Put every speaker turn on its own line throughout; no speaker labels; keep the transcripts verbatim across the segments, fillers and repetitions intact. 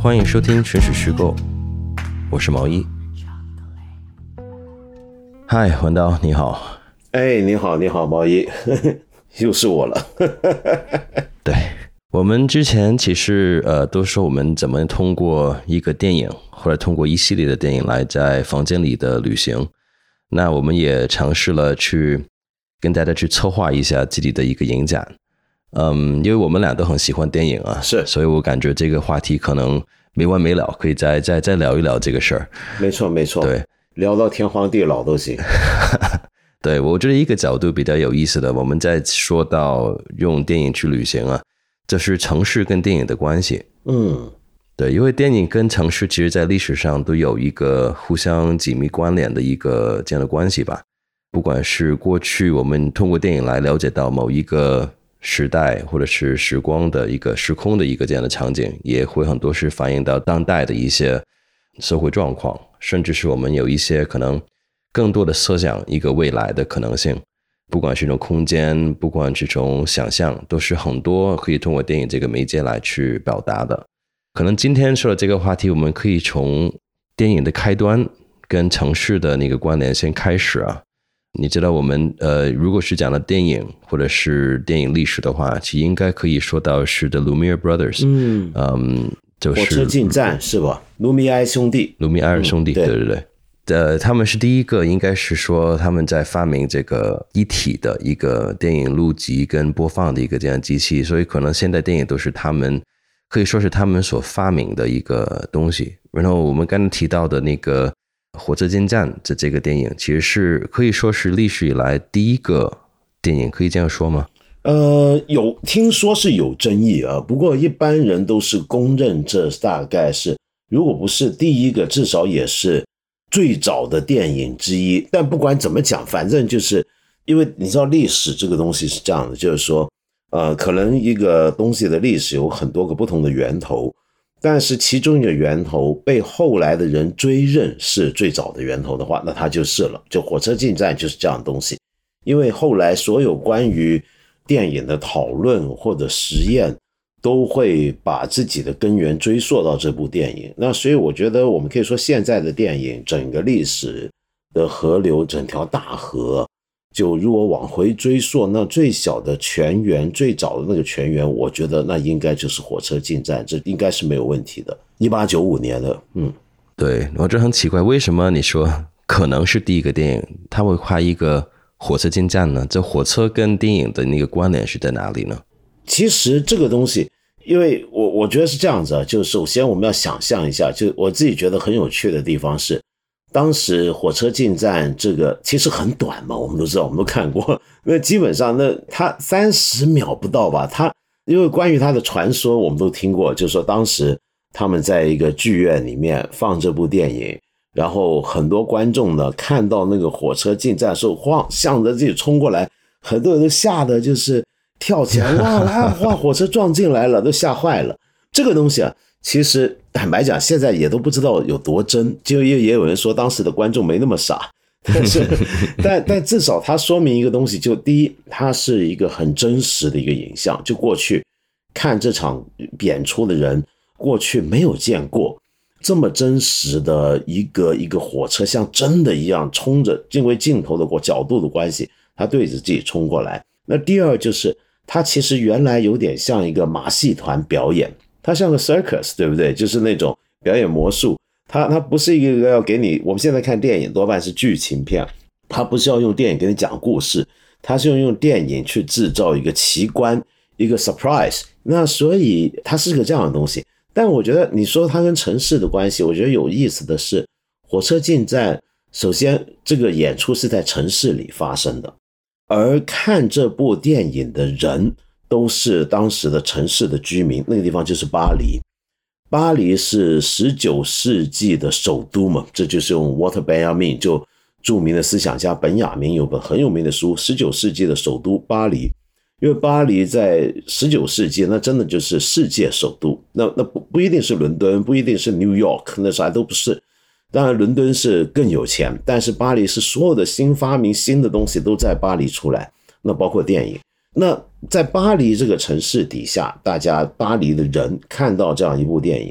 欢迎收听纯属虚构，我是毛一。嗨，文刀你好。
哎，你好你好毛一，又是我了。
对，我们之前其实呃都说我们怎么通过一个电影或者通过一系列的电影来在房间里的旅行，那我们也尝试了去跟大家去策划一下自己的一个影展。嗯，因为我们俩都很喜欢电影啊，
是，
所以我感觉这个话题可能没完没了，可以再再再聊一聊这个事儿。
没错没错，
对，
聊到天荒地老都行。
对，我觉得一个角度比较有意思的，我们在说到用电影去旅行啊，这是城市跟电影的关系。
嗯，
对，因为电影跟城市其实在历史上都有一个互相紧密关联的一个这样的关系吧。不管是过去我们通过电影来了解到某一个时代或者是时光的一个时空的一个这样的场景，也会很多是反映到当代的一些社会状况，甚至是我们有一些可能更多的设想一个未来的可能性，不管是一种空间，不管是一种想象，都是很多可以通过电影这个媒介来去表达的。可能今天说的这个话题，我们可以从电影的开端跟城市的那个关联先开始啊。你知道我们呃，如果是讲了电影或者是电影历史的话，其实应该可以说到是 The Lumiere Brothers，
嗯
嗯，就是
火车进站是吧？卢米埃兄弟，
卢米埃尔兄弟，
嗯、对
对对对。呃，他们是第一个，应该是说他们在发明这个一体的一个电影录集跟播放的一个这样机器，所以可能现代电影都是他们可以说是他们所发明的一个东西。然后我们刚才提到的那个火车进站这这个电影，其实是可以说是历史以来第一个电影，可以这样说吗？
呃，有听说是有争议啊，不过一般人都是公认这大概是，如果不是第一个，至少也是最早的电影之一。但不管怎么讲，反正就是因为你知道历史这个东西是这样的，就是说呃，可能一个东西的历史有很多个不同的源头，但是其中一个源头被后来的人追认是最早的源头的话，那它就是了。就火车进站就是这样的东西，因为后来所有关于电影的讨论或者实验都会把自己的根源追溯到这部电影。那所以我觉得我们可以说现在的电影整个历史的河流，整条大河，就如果往回追溯，那最小的泉源，最早的那个泉源，我觉得那应该就是火车进站，这应该是没有问题的。一八九五年的，嗯，
对，我这很奇怪，为什么你说可能是第一个电影，他会拍一个火车进站呢？这火车跟电影的那个关联是在哪里呢？
其实这个东西，因为我我觉得是这样子啊，就首先我们要想象一下，就我自己觉得很有趣的地方是，当时火车进站这个其实很短嘛，我们都知道，我们都看过，那基本上那它三十秒不到吧，它因为关于它的传说我们都听过，就是说当时他们在一个剧院里面放这部电影，然后很多观众呢看到那个火车进站的时候，晃向着自己冲过来，很多人都吓得就是跳起来，哇哇哇，火车撞进来了，都吓坏了。这个东西啊，其实坦白讲，现在也都不知道有多真，就也有人说当时的观众没那么傻，但是但但至少它说明一个东西，就第一，它是一个很真实的一个影像，就过去看这场演出的人，过去没有见过这么真实的一个一个火车像真的一样冲着，因为镜头的角度的关系，它对着自己冲过来。那第二就是它其实原来有点像一个马戏团表演，它像个 circus， 对不对？就是那种表演魔术，它它不是一个要给你，我们现在看电影多半是剧情片，它不是要用电影给你讲故事，它是用用电影去制造一个奇观，一个 surprise。那所以它是个这样的东西。但我觉得你说它跟城市的关系，我觉得有意思的是，火车进站，首先这个演出是在城市里发生的，而看这部电影的人都是当时的城市的居民，那个地方就是巴黎。巴黎是十九世纪的首都嘛，这就是用 Walter Benjamin， 就著名的思想家本雅明有本很有名的书，十九世纪的首都巴黎。因为巴黎在十九世纪那真的就是世界首都，那那不不一定是伦敦，不一定是 New York， 那啥都不是。当然伦敦是更有钱，但是巴黎是所有的新发明新的东西都在巴黎出来，那包括电影。那在巴黎这个城市底下，大家巴黎的人看到这样一部电影，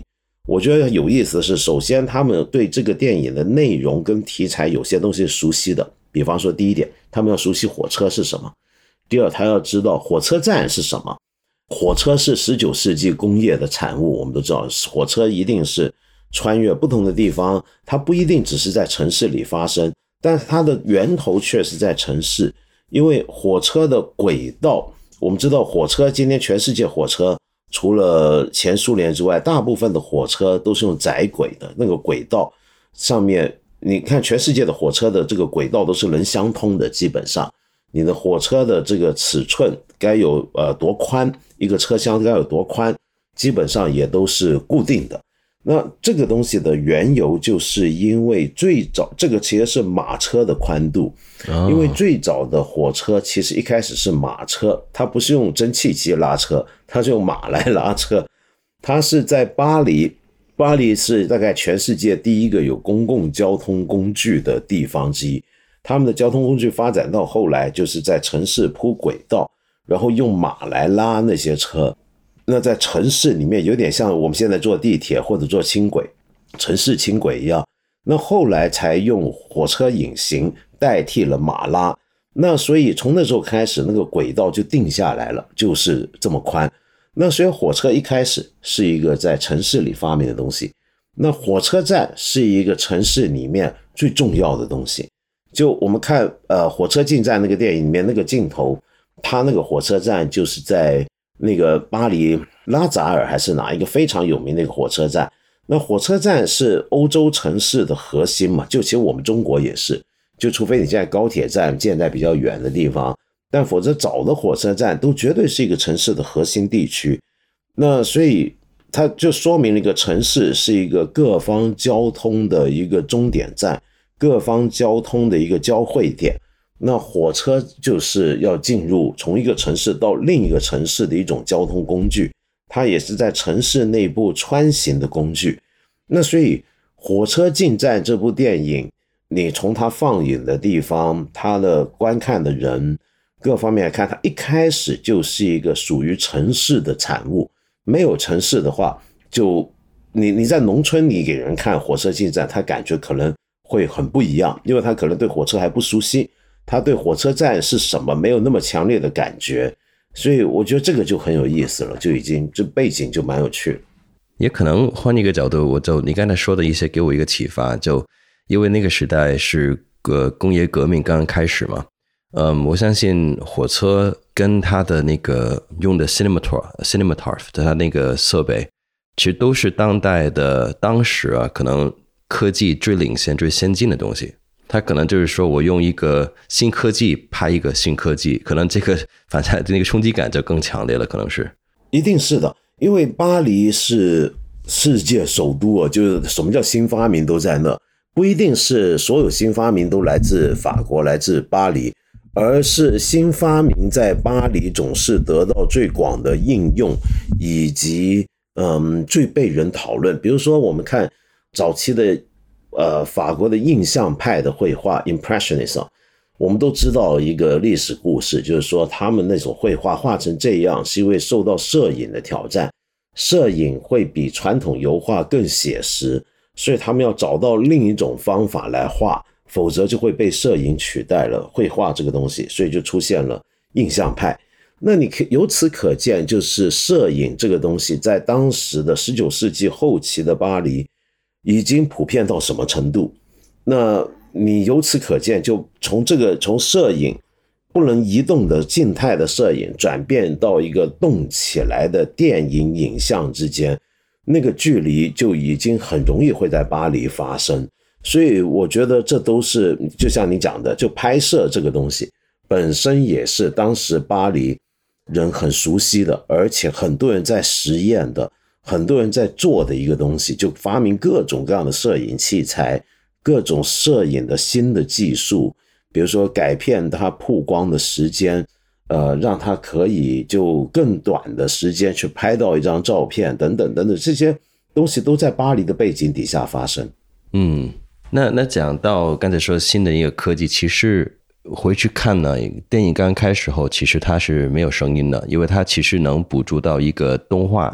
我觉得有意思的是，首先他们对这个电影的内容跟题材有些东西是熟悉的，比方说第一点，他们要熟悉火车是什么；第二，他要知道火车站是什么。火车是十九世纪工业的产物，我们都知道，火车一定是穿越不同的地方，它不一定只是在城市里发生，但是它的源头确实在城市，因为火车的轨道，我们知道火车今天全世界火车除了前苏联之外，大部分的火车都是用窄轨的，那个轨道上面，你看全世界的火车的这个轨道都是能相通的，基本上你的火车的这个尺寸该有呃多宽，一个车厢该有多宽，基本上也都是固定的。那这个东西的缘由就是因为最早这个其实是马车的宽度，因为最早的火车其实一开始是马车，它不是用蒸汽机拉车，它是用马来拉车。它是在巴黎，巴黎是大概全世界第一个有公共交通工具的地方之一。他们的交通工具发展到后来就是在城市铺轨道，然后用马来拉那些车。那在城市里面有点像我们现在坐地铁或者坐轻轨，城市轻轨一样。那后来才用火车引擎代替了马拉，那所以从那时候开始，那个轨道就定下来了，就是这么宽。那所以火车一开始是一个在城市里发明的东西，那火车站是一个城市里面最重要的东西。就我们看呃火车进站那个电影里面那个镜头，它那个火车站就是在那个巴黎拉扎尔还是哪一个非常有名的一个火车站。那火车站是欧洲城市的核心嘛，就其实我们中国也是，就除非你现在高铁站建在比较远的地方，但否则早的火车站都绝对是一个城市的核心地区。那所以它就说明了一个城市是一个各方交通的一个终点站，各方交通的一个交汇点。那火车就是要进入从一个城市到另一个城市的一种交通工具，它也是在城市内部穿行的工具。那所以火车进站这部电影，你从它放映的地方，它的观看的人各方面来看，它一开始就是一个属于城市的产物。没有城市的话，就你你在农村里给人看火车进站，他感觉可能会很不一样，因为他可能对火车还不熟悉，他对火车站是什么没有那么强烈的感觉。所以我觉得这个就很有意思了，就已经这背景就蛮有趣的。
也可能换一个角度，我就你刚才说的一些给我一个启发，就因为那个时代是个工业革命刚刚开始嘛，嗯，我相信火车跟它的那个用的 cinematograph cinematograph 它那个设备，其实都是当代的当时啊可能科技最领先最先进的东西。它可能就是说我用一个新科技拍一个新科技，可能这个反正那个冲击感就更强烈了，可能是。
一定是的，因为巴黎是世界首都啊，就是什么叫新发明都在那，不一定是所有新发明都来自法国来自巴黎，而是新发明在巴黎总是得到最广的应用，以及嗯最被人讨论。比如说我们看早期的呃，法国的印象派的绘画 Impressionism， 我们都知道一个历史故事，就是说他们那种绘画画成这样是因为受到摄影的挑战，摄影会比传统油画更写实，所以他们要找到另一种方法来画，否则就会被摄影取代了绘画这个东西，所以就出现了印象派。那你可由此可见，就是摄影这个东西在当时的十九世纪后期的巴黎已经普遍到什么程度。那你由此可见，就从这个从摄影不能移动的静态的摄影转变到一个动起来的电影影像之间，那个距离就已经很容易会在巴黎发生。所以我觉得这都是就像你讲的，就拍摄这个东西本身也是当时巴黎人很熟悉的，而且很多人在实验的，很多人在做的一个东西，就发明各种各样的摄影器材，各种摄影的新的技术，比如说改变它曝光的时间，呃，让它可以就更短的时间去拍到一张照片等等等等，这些东西都在巴黎的背景底下发生。
嗯，那那讲到刚才说新的一个科技，其实回去看呢，电影刚开始后其实它是没有声音的，因为它其实能捕捉到一个动画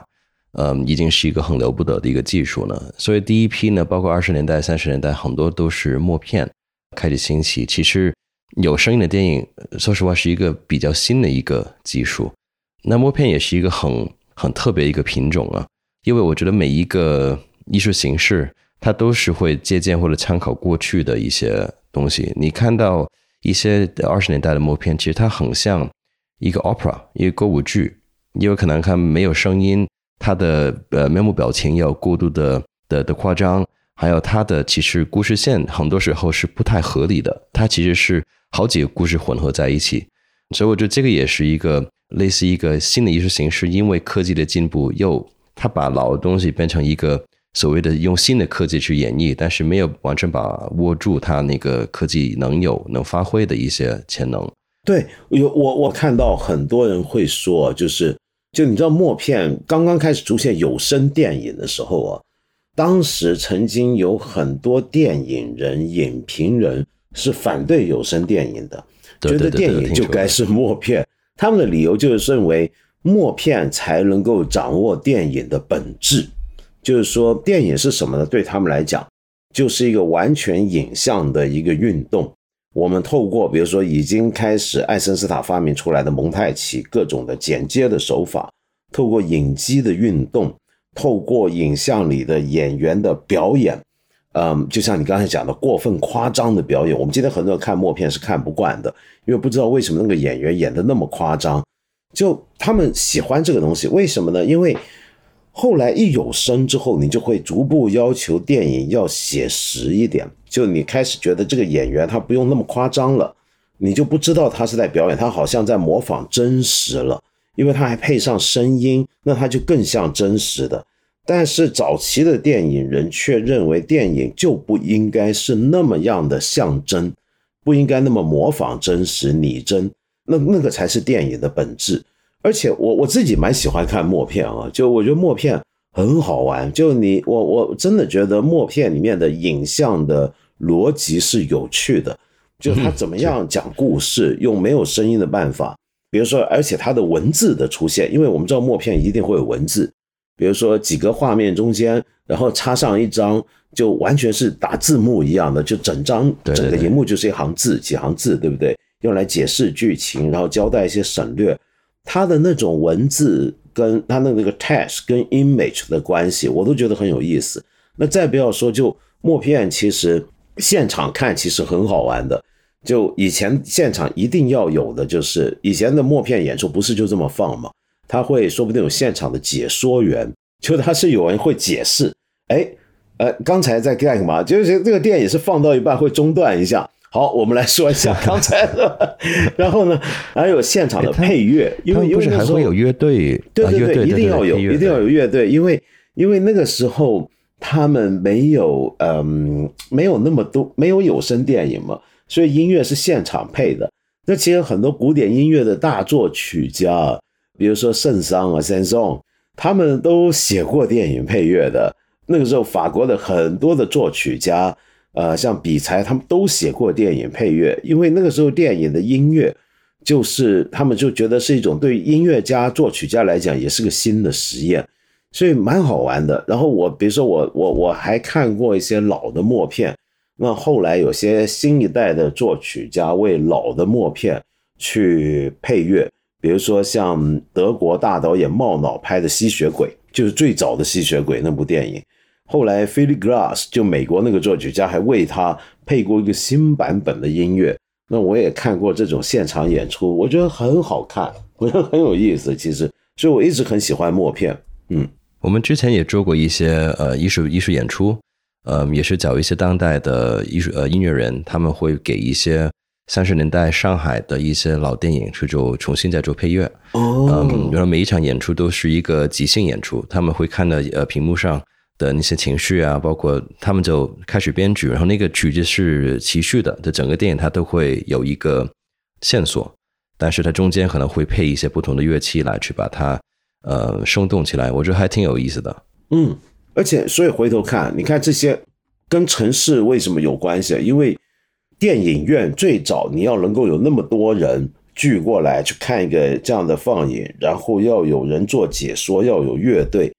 嗯，已经是一个很了不得的一个技术了。所以第一批呢，包括二十年代、三十年代，很多都是默片开始兴起。其实有声音的电影，说实话是一个比较新的一个技术。那默片也是一个很很特别一个品种啊，因为我觉得每一个艺术形式，它都是会借鉴或者参考过去的一些东西。你看到一些二十年代的默片，其实它很像一个 opera， 一个歌舞剧，因为可能看没有声音，它的呃面部表情要过度的的的夸张，还有它的其实故事线很多时候是不太合理的，它其实是好几个故事混合在一起。所以我觉得这个也是一个类似一个新的艺术形式，因为科技的进步，又它把老的东西变成一个所谓的用新的科技去演绎，但是没有完全把握住它那个科技能有能发挥的一些潜能。
对，有我我看到很多人会说，就是就你知道默片刚刚开始出现有声电影的时候啊，当时曾经有很多电影人、影评人是反对有声电影的，
对对对对，
觉得电影就该是默片。他们的理由就是认为默片才能够掌握电影的本质，就是说电影是什么呢？对他们来讲，就是一个完全影像的一个运动。我们透过比如说已经开始爱森斯坦发明出来的蒙太奇，各种的剪接的手法，透过影机的运动，透过影像里的演员的表演，嗯，就像你刚才讲的过分夸张的表演，我们今天很多人看默片是看不惯的，因为不知道为什么那个演员演得那么夸张，就他们喜欢这个东西。为什么呢？因为后来一有声之后，你就会逐步要求电影要写实一点，就你开始觉得这个演员他不用那么夸张了，你就不知道他是在表演，他好像在模仿真实了，因为他还配上声音，那他就更像真实的。但是早期的电影人却认为电影就不应该是那么样的像真，不应该那么模仿真实拟真，那那个才是电影的本质。而且我我自己蛮喜欢看默片啊，就我觉得默片很好玩，就你我我真的觉得默片里面的影像的逻辑是有趣的，就他怎么样讲故事，用没有声音的办法，比如说而且他的文字的出现，因为我们知道默片一定会有文字，比如说几个画面中间然后插上一张就完全是打字幕一样的，就整张整个荧幕就是一行字几行字，对不对？用来解释剧情，然后交代一些省略，它的那种文字跟它的那个 text 跟 image 的关系我都觉得很有意思。那再不要说就默片其实现场看其实很好玩的，就以前现场一定要有的就是以前的默片演出不是就这么放吗？他会说不定有现场的解说员，就他是有人会解释，哎，呃，刚才在干嘛？就是这个电影是放到一半会中断一下。好，我们来说一下刚才的，然后呢，还有现场的配乐，因为
不是还会有乐队，
对对对，一定要有，一定要有乐队，因为因为那个时候他们没有嗯没有那么多没有有声电影嘛，所以音乐是现场配的。那其实很多古典音乐的大作曲家，比如说圣桑啊、圣颂，他们都写过电影配乐的。那个时候法国的很多的作曲家，呃，像比才他们都写过电影配乐，因为那个时候电影的音乐就是他们就觉得是一种对音乐家作曲家来讲也是个新的实验，所以蛮好玩的。然后我比如说我我我还看过一些老的默片，那后来有些新一代的作曲家为老的默片去配乐，比如说像德国大导演茂瑙拍的吸血鬼，就是最早的吸血鬼那部电影，后来 Philip Glass 就美国那个作曲家还为他配过一个新版本的音乐，那我也看过这种现场演出，我觉得很好看，我觉得很有意思其实，所以我一直很喜欢默片。嗯，
我们之前也做过一些呃艺术艺术演出，呃也是找一些当代的艺术呃音乐人，他们会给一些三十年代上海的一些老电影去做重新再做配乐。
哦，
嗯，然后每一场演出都是一个即兴演出，他们会看到呃屏幕上的那些情绪啊，包括他们就开始编剧，然后那个曲子是齐序的，这整个电影它都会有一个线索，但是它中间可能会配一些不同的乐器来去把它呃生动起来，我觉得还挺有意思的。
嗯，而且所以回头看，你看这些跟城市为什么有关系？因为电影院最早你要能够有那么多人聚过来去看一个这样的放映，然后要有人做解说，要有乐队，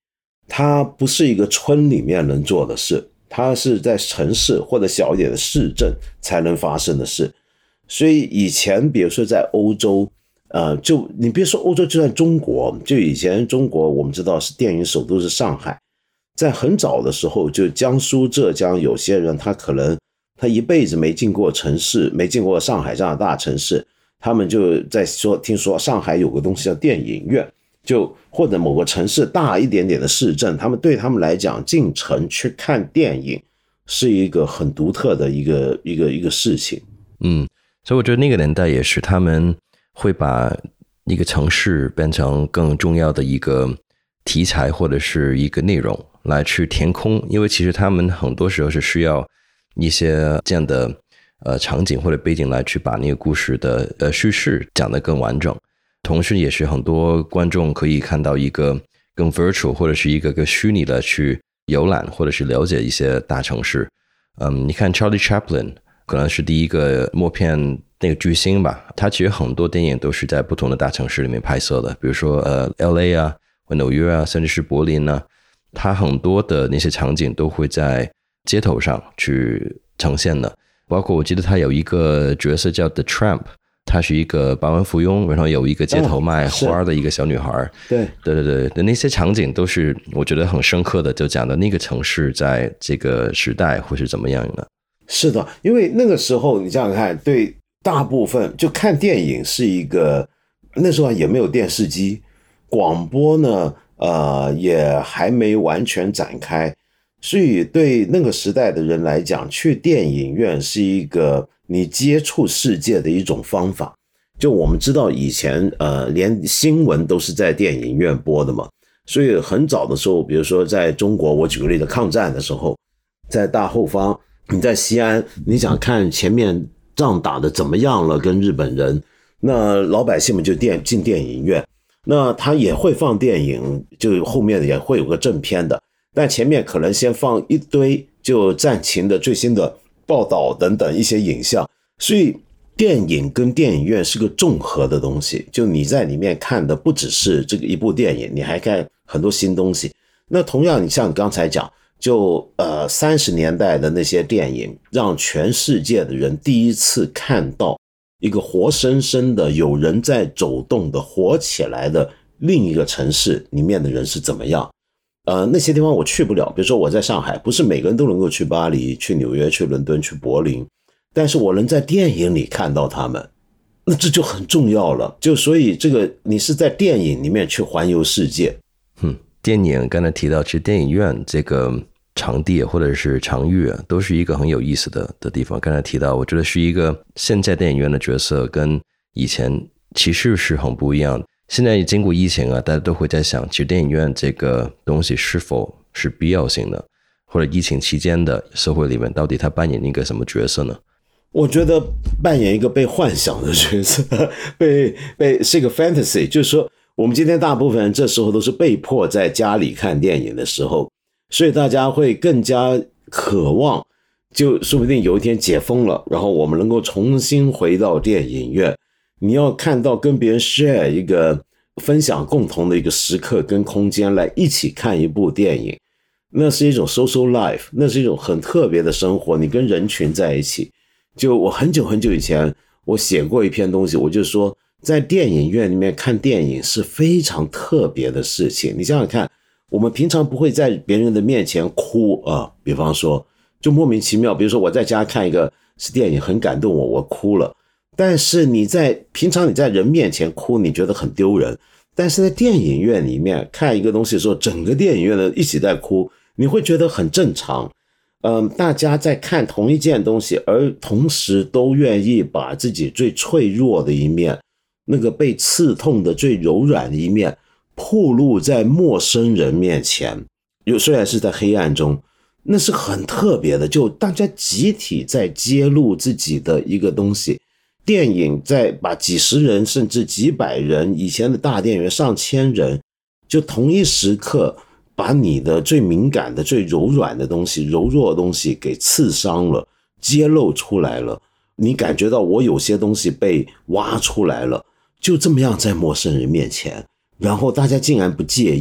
它不是一个村里面能做的事，它是在城市或者小一点的市镇才能发生的事。所以以前比如说在欧洲，呃，就你别说欧洲，就算中国，就以前中国我们知道是电影首都是上海，在很早的时候，就江苏浙江有些人他可能他一辈子没进过城市，没进过上海这样的大城市，他们就在说听说上海有个东西叫电影院，就或者某个城市大一点点的市镇，他们对他们来讲进城去看电影是一个很独特的一个一个一个事情。
嗯，所以我觉得那个年代也是他们会把一个城市变成更重要的一个题材或者是一个内容来去填空，因为其实他们很多时候是需要一些这样的呃场景或者背景来去把那个故事的呃叙事讲得更完整，同时也是很多观众可以看到一个更 virtual 或者是一个更虚拟的去游览或者是了解一些大城市。嗯，你看 Charlie Chaplin 可能是第一个默片那个巨星吧，他其实很多电影都是在不同的大城市里面拍摄的，比如说呃 L A 啊，或纽约啊，甚至是柏林啊，他很多的那些场景都会在街头上去呈现的。包括我记得他有一个角色叫 The Tramp， 他是一个百万富翁，然后有一个街头卖花的一个小女孩、哦、
对
对对对，那些场景都是我觉得很深刻的，就讲的那个城市在这个时代会是怎么样的。
是的，因为那个时候你想想看，对大部分就看电影是一个，那时候也没有电视机，广播呢呃也还没完全展开，所以对那个时代的人来讲，去电影院是一个你接触世界的一种方法。就我们知道以前呃连新闻都是在电影院播的嘛，所以很早的时候，比如说在中国，我举个例子，抗战的时候，在大后方，你在西安，你想看前面仗打得怎么样了跟日本人，那老百姓们就电进电影院，那他也会放电影，就后面也会有个正片的，但前面可能先放一堆就战情的最新的报道等等一些影像，所以电影跟电影院是个综合的东西，就你在里面看的不只是这个一部电影，你还看很多新东西。那同样你像你刚才讲，就呃三十年代的那些电影，让全世界的人第一次看到一个活生生的有人在走动的活起来的另一个城市里面的人是怎么样。呃，那些地方我去不了，比如说我在上海，不是每个人都能够去巴黎、去纽约、去伦敦、去柏林，但是我能在电影里看到他们，那这就很重要了。就所以这个你是在电影里面去环游世界。
嗯，电影刚才提到，其实电影院这个场地或者是场域啊，都是一个很有意思的的地方。刚才提到，我觉得是一个现在电影院的角色跟以前其实是很不一样的。现在经过疫情啊，大家都会在想，其实电影院这个东西是否是必要性的，或者疫情期间的社会里面到底它扮演一个什么角色呢？
我觉得扮演一个被幻想的角色，被被是一个 fantasy， 就是说我们今天大部分人这时候都是被迫在家里看电影的时候，所以大家会更加渴望，就说不定有一天解封了，然后我们能够重新回到电影院，你要看到跟别人 share 一个分享共同的一个时刻跟空间来一起看一部电影，那是一种 social life， 那是一种很特别的生活，你跟人群在一起。就我很久很久以前我写过一篇东西，我就说在电影院里面看电影是非常特别的事情。你想想看，我们平常不会在别人的面前哭啊，比方说就莫名其妙，比如说我在家看一个是电影很感动我，我哭了，但是你在平常你在人面前哭你觉得很丢人，但是在电影院里面看一个东西的时候，整个电影院的一起在哭，你会觉得很正常。嗯，大家在看同一件东西，而同时都愿意把自己最脆弱的一面，那个被刺痛的最柔软的一面暴露在陌生人面前，虽然是在黑暗中，那是很特别的，就大家集体在揭露自己的一个东西。电影在把几十人甚至几百人，以前的大电影院上千人，就同一时刻把你的最敏感的最柔软的东西柔弱的东西给刺伤了，揭露出来了，你感觉到我有些东西被挖出来了，就这么样在陌生人面前，然后大家竟然不介意，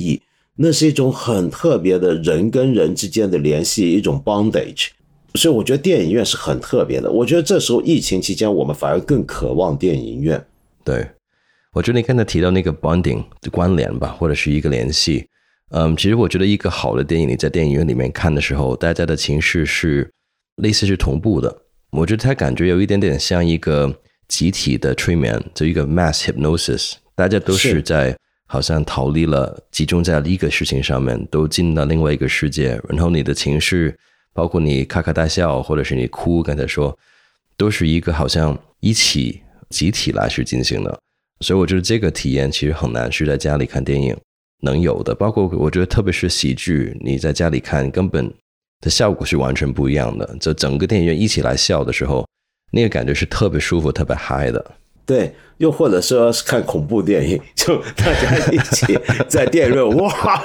那是一种很特别的人跟人之间的联系，一种 bondage。所以我觉得电影院是很特别的。我觉得这时候疫情期间，我们反而更渴望电影院。
对，我觉得你刚才提到那个 bonding 的关联吧，或者是一个联系。嗯，其实我觉得一个好的电影，你在电影院里面看的时候，大家的情绪是类似是同步的。我觉得它感觉有一点点像一个集体的催眠，就一个 mass hypnosis， 大家都是在好像逃离了，集中在一个事情上面，都进到另外一个世界，然后你的情绪，包括你咔咔大笑，或者是你哭，刚才说，都是一个好像一起集体来去进行的。所以我觉得这个体验其实很难是在家里看电影能有的，包括我觉得特别是喜剧，你在家里看根本的效果是完全不一样的。就整个电影院一起来笑的时候，那个感觉是特别舒服特别嗨的。
对，又或者说是看恐怖电影，就大家一起在电影院哇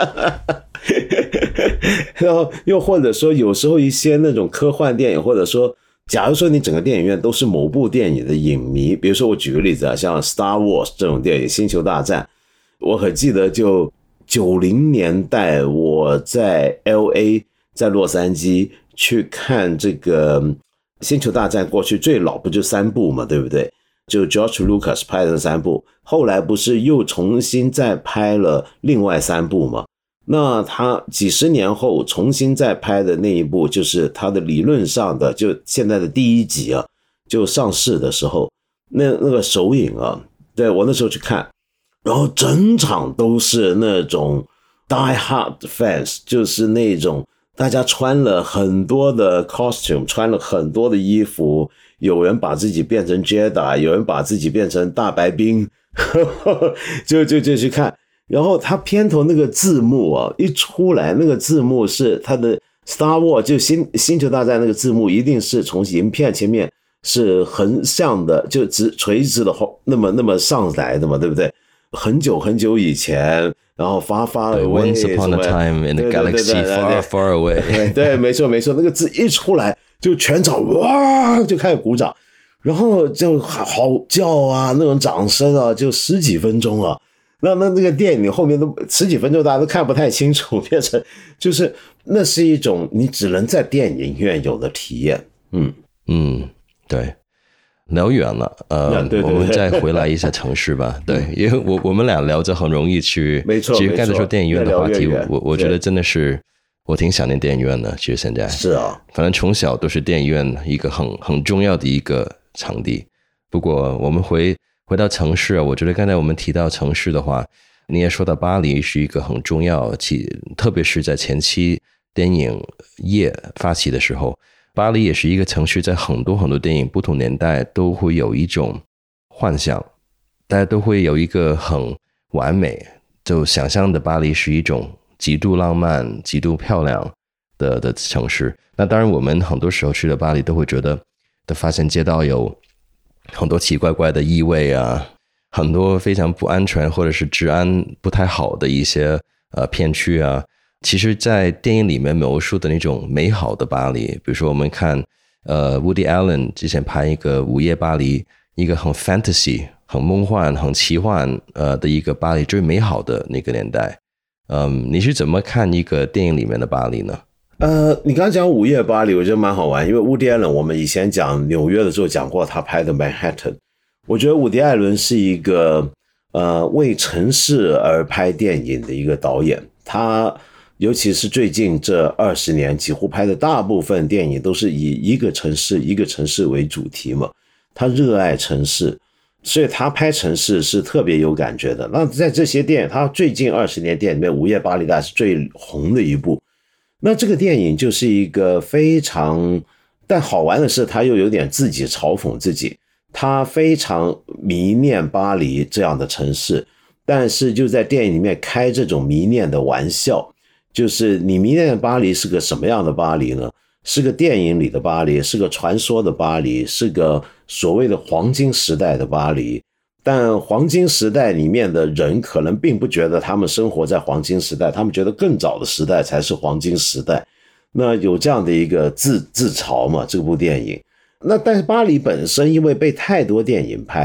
然后又或者说有时候一些那种科幻电影，或者说假如说你整个电影院都是某部电影的影迷，比如说我举个例子啊，像 Star Wars 这种电影，星球大战，我很记得就九零年代我在 L A 在洛杉矶去看这个星球大战，过去最老不就三部嘛，对不对？就 George Lucas 拍的三部，后来不是又重新再拍了另外三部吗？那他几十年后重新再拍的那一部，就是他的理论上的就现在的第一集啊，就上市的时候，那那个首映啊，对，我那时候去看，然后整场都是那种 die hard fans， 就是那种大家穿了很多的 costume， 穿了很多的衣服，有人把自己变成 Jedi， 有人把自己变成大白兵呵呵就就就去看。然后他片头那个字幕啊，一出来，那个字幕是他的 Star Wars， 就星星球大战那个字幕，一定是从影片前面是横向的，就直垂直的那么那么上来的嘛，对不对？很久很久以前，然后 far far away，
Once upon a time in the galaxy far far away，
对，没错没错，那个字一出来，就全场哇就开始鼓掌，然后就嚎叫啊，那种掌声啊，就十几分钟啊。那那那个电影后面都十几分钟大家都看不太清楚，变成就是那是一种你只能在电影院有的体验。嗯
嗯，对，聊远了，呃，
对对对，
我们再回来一下城市吧。对，因为我我们俩聊着很容易去，
没错。
其实刚才说电影院的话题，
越越
我我觉得真的是我挺想念电影院的。其实现在
是啊，
反正从小都是电影院一个很很重要的一个场地。不过我们回。回到城市，我觉得刚才我们提到城市的话，你也说到巴黎是一个很重要，其特别是在前期电影业发起的时候，巴黎也是一个城市，在很多很多电影不同年代都会有一种幻想，大家都会有一个很完美，就想象的巴黎是一种极度浪漫、极度漂亮的的城市。那当然，我们很多时候去了巴黎，都会觉得的发现街道有很多奇怪怪的异味啊，很多非常不安全或者是治安不太好的一些呃片区啊。其实在电影里面描述的那种美好的巴黎，比如说我们看呃 Woody Allen 之前拍一个午夜巴黎，一个很 fantasy 很梦幻很奇幻呃的一个巴黎，最美好的那个年代。嗯，你是怎么看一个电影里面的巴黎呢？
呃，你刚刚讲午夜巴黎，我觉得蛮好玩，因为伍迪·艾伦，我们以前讲纽约的时候讲过他拍的《Manhattan》，我觉得伍迪·艾伦是一个呃为城市而拍电影的一个导演，他尤其是最近这二十年，几乎拍的大部分电影都是以一个城市一个城市为主题嘛，他热爱城市，所以他拍城市是特别有感觉的。那在这些电影，他最近二十年电影里面，《午夜巴黎》大概是最红的一部。那这个电影就是一个非常，但好玩的是他又有点自己嘲讽自己，他非常迷恋巴黎这样的城市，但是就在电影里面开这种迷恋的玩笑，就是你迷恋的巴黎是个什么样的巴黎呢？是个电影里的巴黎，是个传说的巴黎，是个所谓的黄金时代的巴黎。但黄金时代里面的人可能并不觉得他们生活在黄金时代，他们觉得更早的时代才是黄金时代。那有这样的一个自自嘲嘛，这部电影。那但是巴黎本身因为被太多电影拍，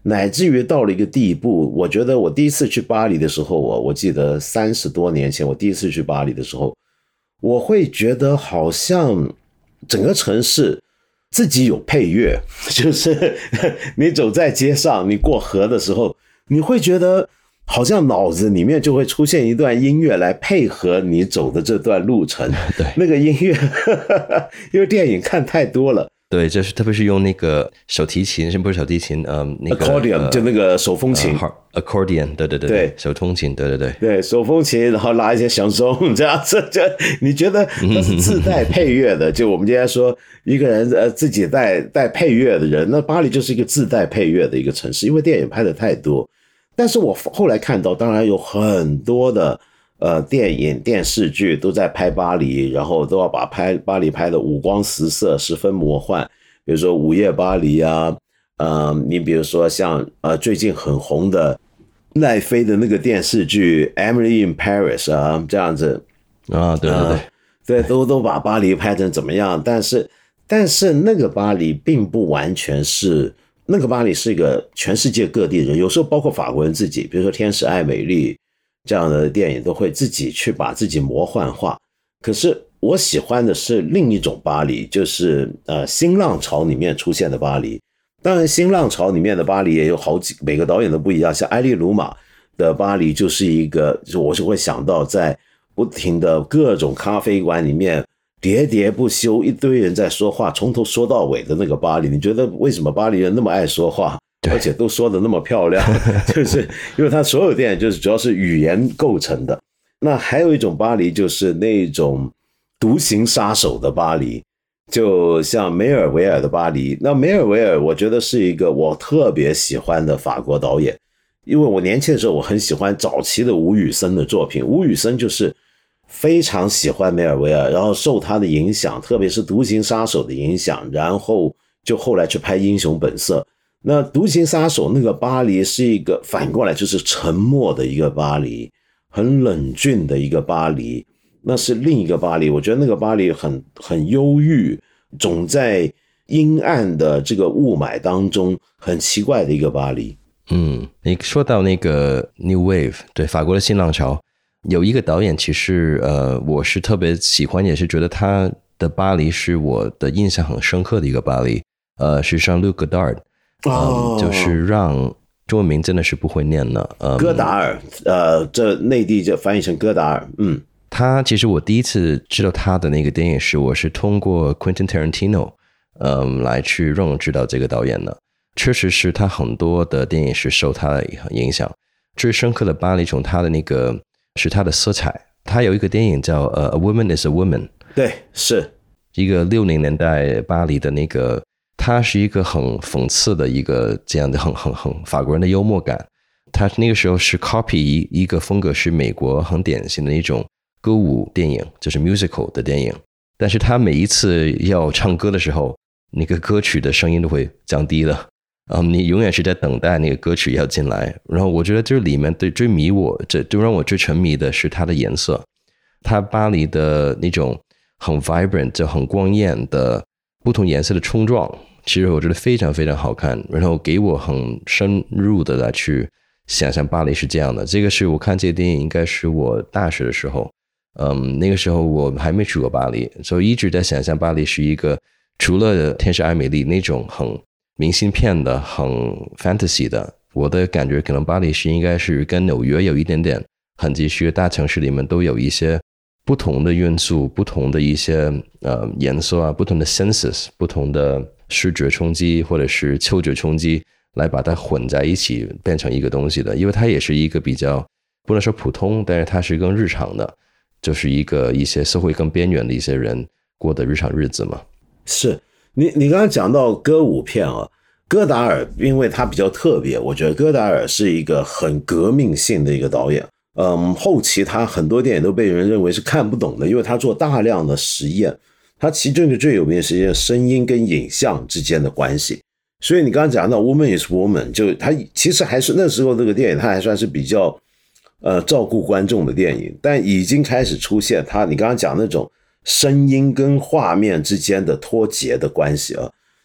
乃至于到了一个地步，我觉得我第一次去巴黎的时候，我我记得三十多年前我第一次去巴黎的时候，我会觉得好像整个城市自己有配乐，就是你走在街上，你过河的时候，你会觉得好像脑子里面就会出现一段音乐来配合你走的这段路程。
对，
那个音乐因为电影看太多了。
对，就是特别是用那个手提琴，是不是手提琴？嗯，那个
accordion、呃、就那个手风琴、
呃、，accordion， 对对对
对，
手风琴，对对对
对，手风琴，然后拉一些响钟，这样子，就你觉得它是自带配乐的？就我们今天说一个人呃自己带带配乐的人，那巴黎就是一个自带配乐的一个城市，因为电影拍的太多。但是我后来看到，当然有很多的呃电影电视剧都在拍巴黎，然后都要把拍巴黎拍的五光十色，十分魔幻。比如说午夜巴黎啊，呃，你比如说像呃最近很红的奈飞的那个电视剧 Emily in Paris 啊，这样子
啊，对对对、呃、
对，都都把巴黎拍成怎么样？但是但是那个巴黎并不完全是。那个巴黎是一个全世界各地人，有时候包括法国人自己，比如说《天使爱美丽》这样的电影，都会自己去把自己魔幻化。可是我喜欢的是另一种巴黎，就是呃新浪潮里面出现的巴黎。当然，新浪潮里面的巴黎也有好几，每个导演都不一样。像埃利鲁马的巴黎就是一个，就我就会想到在不停的各种咖啡馆里面。喋喋不休，一堆人在说话，从头说到尾的那个巴黎，你觉得为什么巴黎人那么爱说话，而且都说得那么漂亮？就是因为他所有电影就是主要是语言构成的。那还有一种巴黎就是那种独行杀手的巴黎，就像梅尔维尔的巴黎。那梅尔维尔我觉得是一个我特别喜欢的法国导演，因为我年轻的时候我很喜欢早期的吴宇森的作品，吴宇森就是非常喜欢梅尔维尔，然后受他的影响，特别是独行杀手的影响，然后就后来去拍英雄本色。那独行杀手那个巴黎是一个反过来就是沉默的一个巴黎，很冷峻的一个巴黎，那是另一个巴黎。我觉得那个巴黎很很忧郁，总在阴暗的这个雾霾当中，很奇怪的一个巴黎。
嗯，你说到那个 New Wave， 对，法国的新浪潮，有一个导演，其实呃，我是特别喜欢，也是觉得他的巴黎是我的印象很深刻的一个巴黎。呃，是Jean-Luc Godard，
哦、
嗯，就是让中文名真的是不会念的，嗯，
戈达尔，呃，这内地就翻译成戈达尔。嗯，
他其实我第一次知道他的那个电影是，我是通过 Quentin Tarantino，嗯，来去让我知道这个导演的。确实是他很多的电影是受他的影响。最深刻的巴黎从他的那个是他的色彩。他有一个电影叫呃 A Woman is a Woman，
对，是
一个六零年代巴黎的那个，他是一个很讽刺的一个这样的很很很法国人的幽默感。他那个时候是 copy 一一个风格是美国很典型的一种歌舞电影，就是 musical 的电影。但是他每一次要唱歌的时候，那个歌曲的声音都会降低了。嗯，你永远是在等待那个歌曲要进来。然后我觉得这里面对最迷我，这就让我最沉迷的是它的颜色，它巴黎的那种很 vibrant 就很光艳的不同颜色的冲撞，其实我觉得非常非常好看，然后给我很深入的来去想象巴黎是这样的。这个是我看这个电影应该是我大学的时候，嗯，那个时候我还没去过巴黎，所以一直在想象巴黎是一个除了天使爱美丽那种很明信片的很 fantasy 的，我的感觉可能巴黎是应该是跟纽约有一点点很几许大城市里面都有一些不同的元素，不同的一些呃颜色啊，不同的 senses， 不同的视觉冲击或者是嗅觉冲击来把它混在一起变成一个东西的。因为它也是一个比较不能说普通，但是它是更日常的，就是一个一些社会更边缘的一些人过的日常日子嘛。
是你你刚刚讲到歌舞片啊，戈达尔因为他比较特别，我觉得戈达尔是一个很革命性的一个导演。嗯，后期他很多电影都被人认为是看不懂的，因为他做大量的实验，他其中一个最有名的实验，声音跟影像之间的关系。所以你刚刚讲到 Woman is Woman， 就他其实还是那时候这个电影，他还算是比较呃照顾观众的电影，但已经开始出现他你刚刚讲那种声音跟画面之间的脱节的关系啊。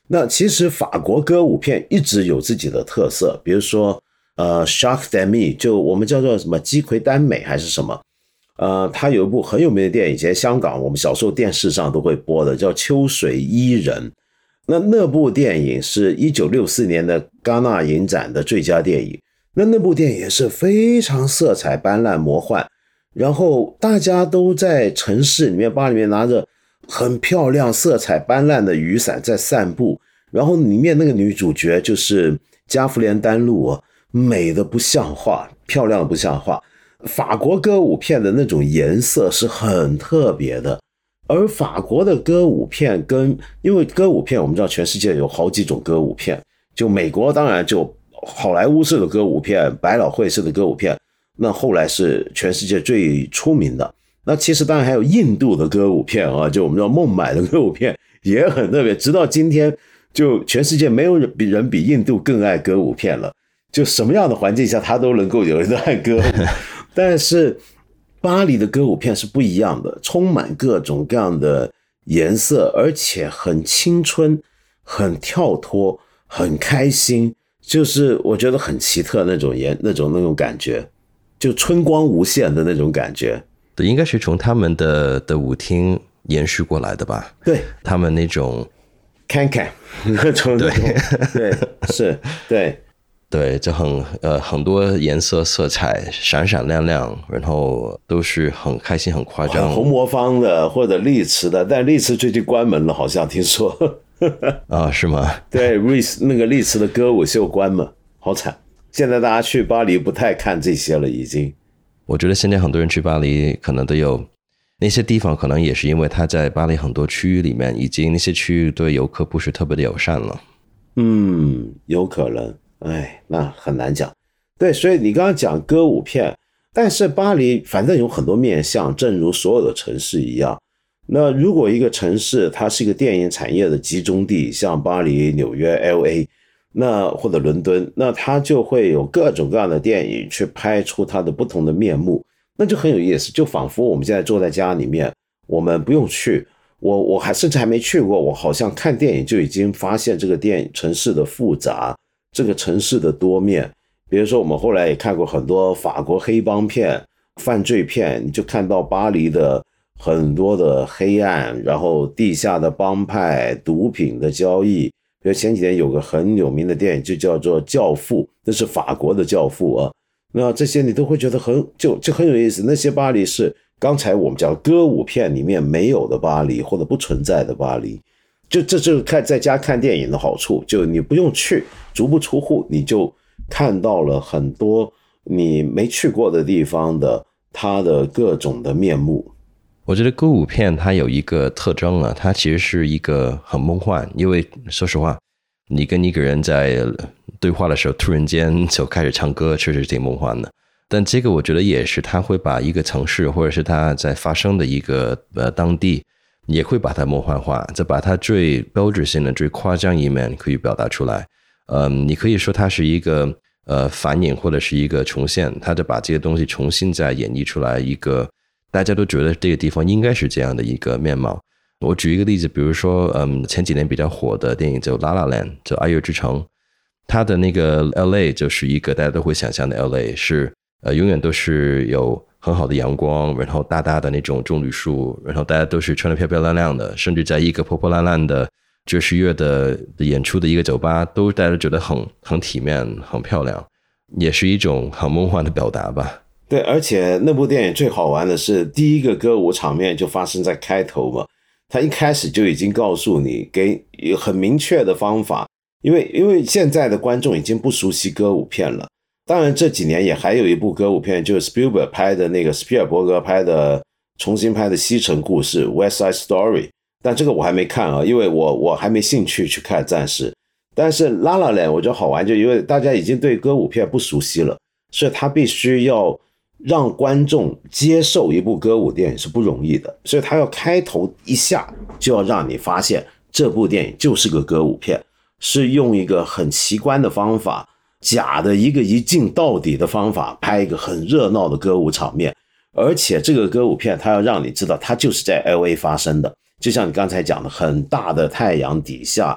那其实法国歌舞片一直有自己的特色，比如说呃 Jacques Demy 就我们叫做什么鸡魁丹美还是什么，呃，他有一部很有名的电影，以前香港我们小时候电视上都会播的，叫秋水伊人。那那部电影是一九六四年的戛纳影展的最佳电影，那那部电影也是非常色彩斑斓魔幻，然后大家都在城市里面，巴黎里面拿着很漂亮色彩斑斓的雨伞在散步，然后里面那个女主角就是加芙莲丹露啊，美的不像话，漂亮的不像话。法国歌舞片的那种颜色是很特别的，而法国的歌舞片跟，因为歌舞片我们知道全世界有好几种歌舞片，就美国当然就好莱坞式的歌舞片，百老汇式的歌舞片，那后来是全世界最出名的。那其实当然还有印度的歌舞片啊，就我们知道孟买的歌舞片也很特别，直到今天就全世界没有人比人比印度更爱歌舞片了，就什么样的环境下他都能够有一段歌舞。但是巴黎的歌舞片是不一样的，充满各种各样的颜色，而且很青春，很跳脱，很开心，就是我觉得很奇特那种颜那种那种感觉，就春光无限的那种感觉。
对，应该是从他们的的舞厅延续过来的吧？
对，
他们那种
看看那种对对是，对。
对，就很呃很多颜色色彩闪闪亮亮，然后都是很开心很夸张。
红魔方的或者丽池的，但丽池最近关门了，好像听说。
啊，是吗？
对，瑞斯那个丽池的歌舞秀关门，好惨。现在大家去巴黎不太看这些了，已经。
我觉得现在很多人去巴黎，可能都有那些地方，可能也是因为他在巴黎很多区域里面，已经那些区域对游客不是特别的友善了。
嗯，有可能。哎，那很难讲。对，所以你刚刚讲歌舞片，但是巴黎反正有很多面向，正如所有的城市一样。那如果一个城市它是一个电影产业的集中地，像巴黎、纽约、L A， 那或者伦敦，那它就会有各种各样的电影去拍出它的不同的面目，那就很有意思。就仿佛我们现在坐在家里面，我们不用去，我我还甚至还没去过，我好像看电影就已经发现这个电影城市的复杂，这个城市的多面。比如说我们后来也看过很多法国黑帮片、犯罪片，你就看到巴黎的很多的黑暗，然后地下的帮派、毒品的交易。比如前几年有个很有名的电影就叫做《教父》，那是法国的教父啊。那这些你都会觉得很就就很有意思。那些巴黎是刚才我们讲歌舞片里面没有的巴黎，或者不存在的巴黎。就这就是看在家看电影的好处，就你不用去，足不出户，你就看到了很多你没去过的地方的它的各种的面目。
我觉得歌舞片它有一个特征啊，它其实是一个很梦幻，因为说实话，你跟一个人在对话的时候，突然间就开始唱歌，确实挺梦幻的。但这个我觉得也是，他会把一个城市或者是他在发生的一个呃当地，也会把它梦幻化，再把它最标志性的、最夸张一面可以表达出来。嗯，你可以说它是一个呃反映或者是一个重现，他就把这些东西重新再演绎出来一个。大家都觉得这个地方应该是这样的一个面貌。我举一个例子，比如说，嗯，前几年比较火的电影叫《La La Land》，叫《爱乐之城》，它的那个 L A 就是一个大家都会想象的 L A， 是呃永远都是有很好的阳光，然后大大的那种棕榈树，然后大家都是穿得漂漂亮亮的，甚至在一个破破烂烂的爵士乐的演出的一个酒吧，都大家都觉得很很体面、很漂亮，也是一种很梦幻的表达吧。
对，而且那部电影最好玩的是第一个歌舞场面就发生在开头嘛，他一开始就已经告诉你，给很明确的方法，因为因为现在的观众已经不熟悉歌舞片了。当然这几年也还有一部歌舞片，就是 Spielberg 拍的那个斯皮尔伯格拍的重新拍的西城故事 West Side Story， 但这个我还没看啊，因为我我还没兴趣去看暂时。但是 La La Land 我觉得好玩，就因为大家已经对歌舞片不熟悉了，所以他必须要让观众接受一部歌舞电影是不容易的，所以他要开头一下就要让你发现这部电影就是个歌舞片，是用一个很奇观的方法，假的一个一镜到底的方法拍一个很热闹的歌舞场面，而且这个歌舞片他要让你知道它就是在 L A 发生的，就像你刚才讲的，很大的太阳底下，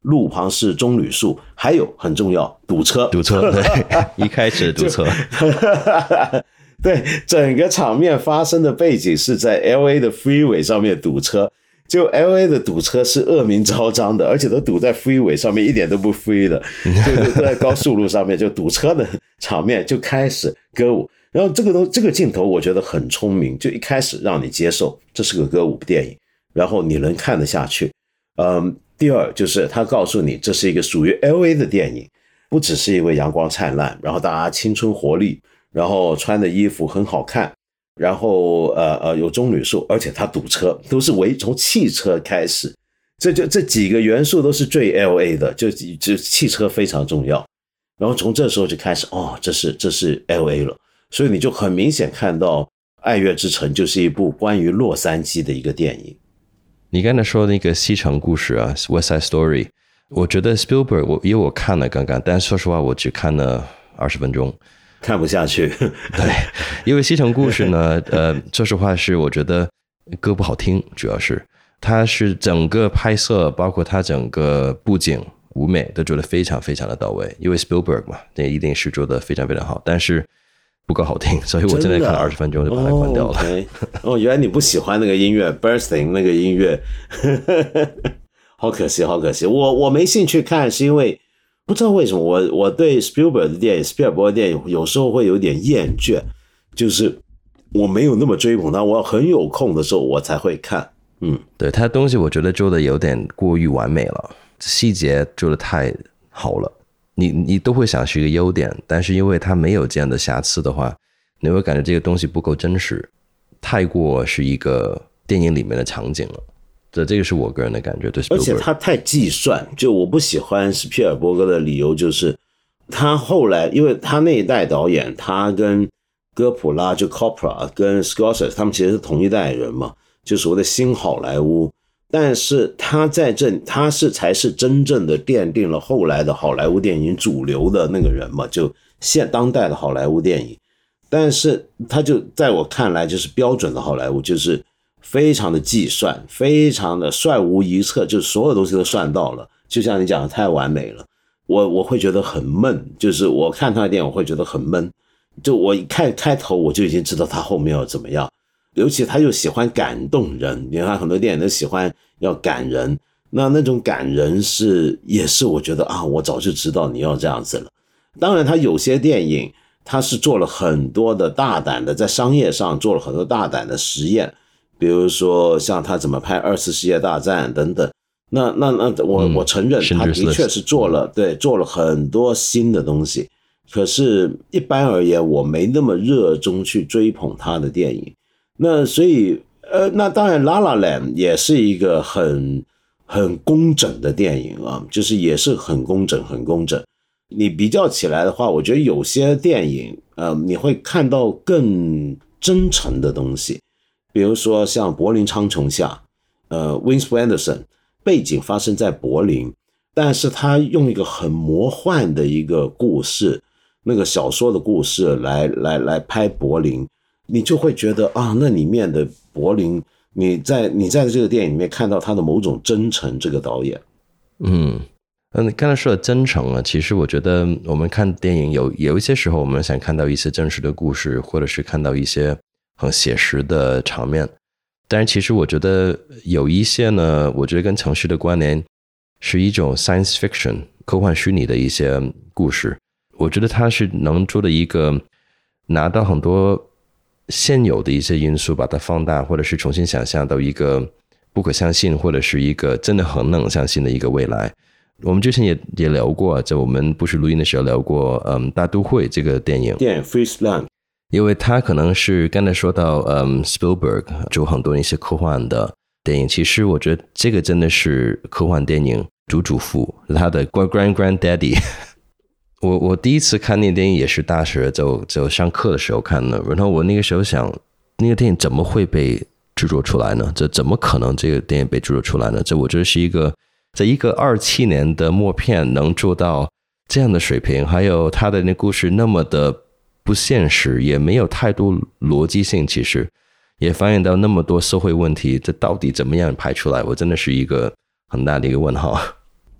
路旁是棕榈树，还有很重要，堵车。
堵车，对，一开始堵车。
对，整个场面发生的背景是在 L A 的 freeway 上面堵车，就 L A 的堵车是恶名昭彰的，而且都堵在 freeway 上面，一点都不 free 的，就就在高速路上面就堵车的场面就开始歌舞。然后这个东这个镜头我觉得很聪明，就一开始让你接受这是个歌舞电影，然后你能看得下去。嗯，第二就是他告诉你这是一个属于 L A 的电影，不只是因为阳光灿烂，然后大家青春活力，然后穿的衣服很好看，然后呃呃有棕榈树，而且它堵车，都是为从汽车开始，这就这几个元素都是最 L A 的，就就汽车非常重要。然后从这时候就开始，哦，这是这是 L A 了。所以你就很明显看到《爱乐之城》就是一部关于洛杉矶的一个电影。
你刚才说的那个西城故事啊 West Side Story， 我觉得 Spielberg 我因为我看了刚刚，但说实话我只看了二十分钟，
看不下去。
对，因为西城故事呢呃，说实话是我觉得歌不好听，主要是它是整个拍摄包括它整个布景舞美都做得非常非常的到位，因为 Spielberg 嘛，这一定是做得非常非常好，但是不够好听，所以我真的看了二十分钟就把它关掉了。
哦, okay 哦，原来你不喜欢那个音乐 Bernstein 那个音乐。好可惜好可惜，我我没兴趣看是因为不知道为什么我我对 Spielberg 的电影 Spielberg 的电影有时候会有点厌倦，就是我没有那么追捧他，我很有空的时候我才会看。嗯，
对，他的东西我觉得做的有点过于完美了，细节做的太好了，你你都会想是一个优点，但是因为它没有这样的瑕疵的话，你会感觉这个东西不够真实，太过是一个电影里面的场景了。这这个是我个人的感觉，对 Spielberg。
而且他太计算，就我不喜欢斯皮尔伯格的理由就是他后来因为他那一代导演，他跟哥普拉就 Coppola 跟 Scorsese 他们其实是同一代人嘛，就所谓的新好莱坞，但是他在这他是才是真正的奠定了后来的好莱坞电影主流的那个人嘛，就现当代的好莱坞电影。但是他就在我看来就是标准的好莱坞，就是非常的计算，非常的率无一策，就是所有东西都算到了，就像你讲的太完美了，我我会觉得很闷，就是我看他的电影我会觉得很闷，就我一看开头我就已经知道他后面要怎么样，尤其他又喜欢感动人，你看很多电影都喜欢要感人，那那种感人是也是我觉得啊，我早就知道你要这样子了。当然他有些电影他是做了很多的大胆的，在商业上做了很多大胆的实验，比如说像他怎么拍二次世界大战等等，那那那我我承认他的确是做了对做了很多新的东西，可是一般而言我没那么热衷去追捧他的电影。那所以呃那当然 La La Land 也是一个很很工整的电影啊，就是也是很工整很工整。你比较起来的话，我觉得有些电影呃你会看到更真诚的东西，比如说像柏林苍穹下，呃 Wes Anderson 背景发生在柏林，但是他用一个很魔幻的一个故事，那个小说的故事来来来拍柏林，你就会觉得啊，那里面的柏林，你在你在这个电影里面看到他的某种真诚，这个导演。
嗯嗯，刚才说的真诚啊，其实我觉得我们看电影有有一些时候我们想看到一些真实的故事，或者是看到一些很写实的场面，但是其实我觉得有一些呢，我觉得跟城市的关联是一种 science fiction 科幻虚拟的一些故事，我觉得它是能做的一个拿到很多现有的一些因素把它放大，或者是重新想象到一个不可相信或者是一个真的很能相信的一个未来。我们之前也也聊过，在我们不是录音的时候聊过嗯，大都会这个电影
电影 Friesland，
因为它可能是刚才说到嗯 Spielberg 就很多一些科幻的电影，其实我觉得这个真的是科幻电影祖祖父，他的 grand grand daddy 我我第一次看那个电影也是大学就就上课的时候看的，然后我那个时候想那个电影怎么会被制作出来呢？这怎么可能这个电影被制作出来呢？这我觉得是一个在一个二七年的默片能做到这样的水平，还有他的那故事那么的不现实，也没有太多逻辑性，其实也反映到那么多社会问题，这到底怎么样拍出来？我真的是一个很大的一个问号。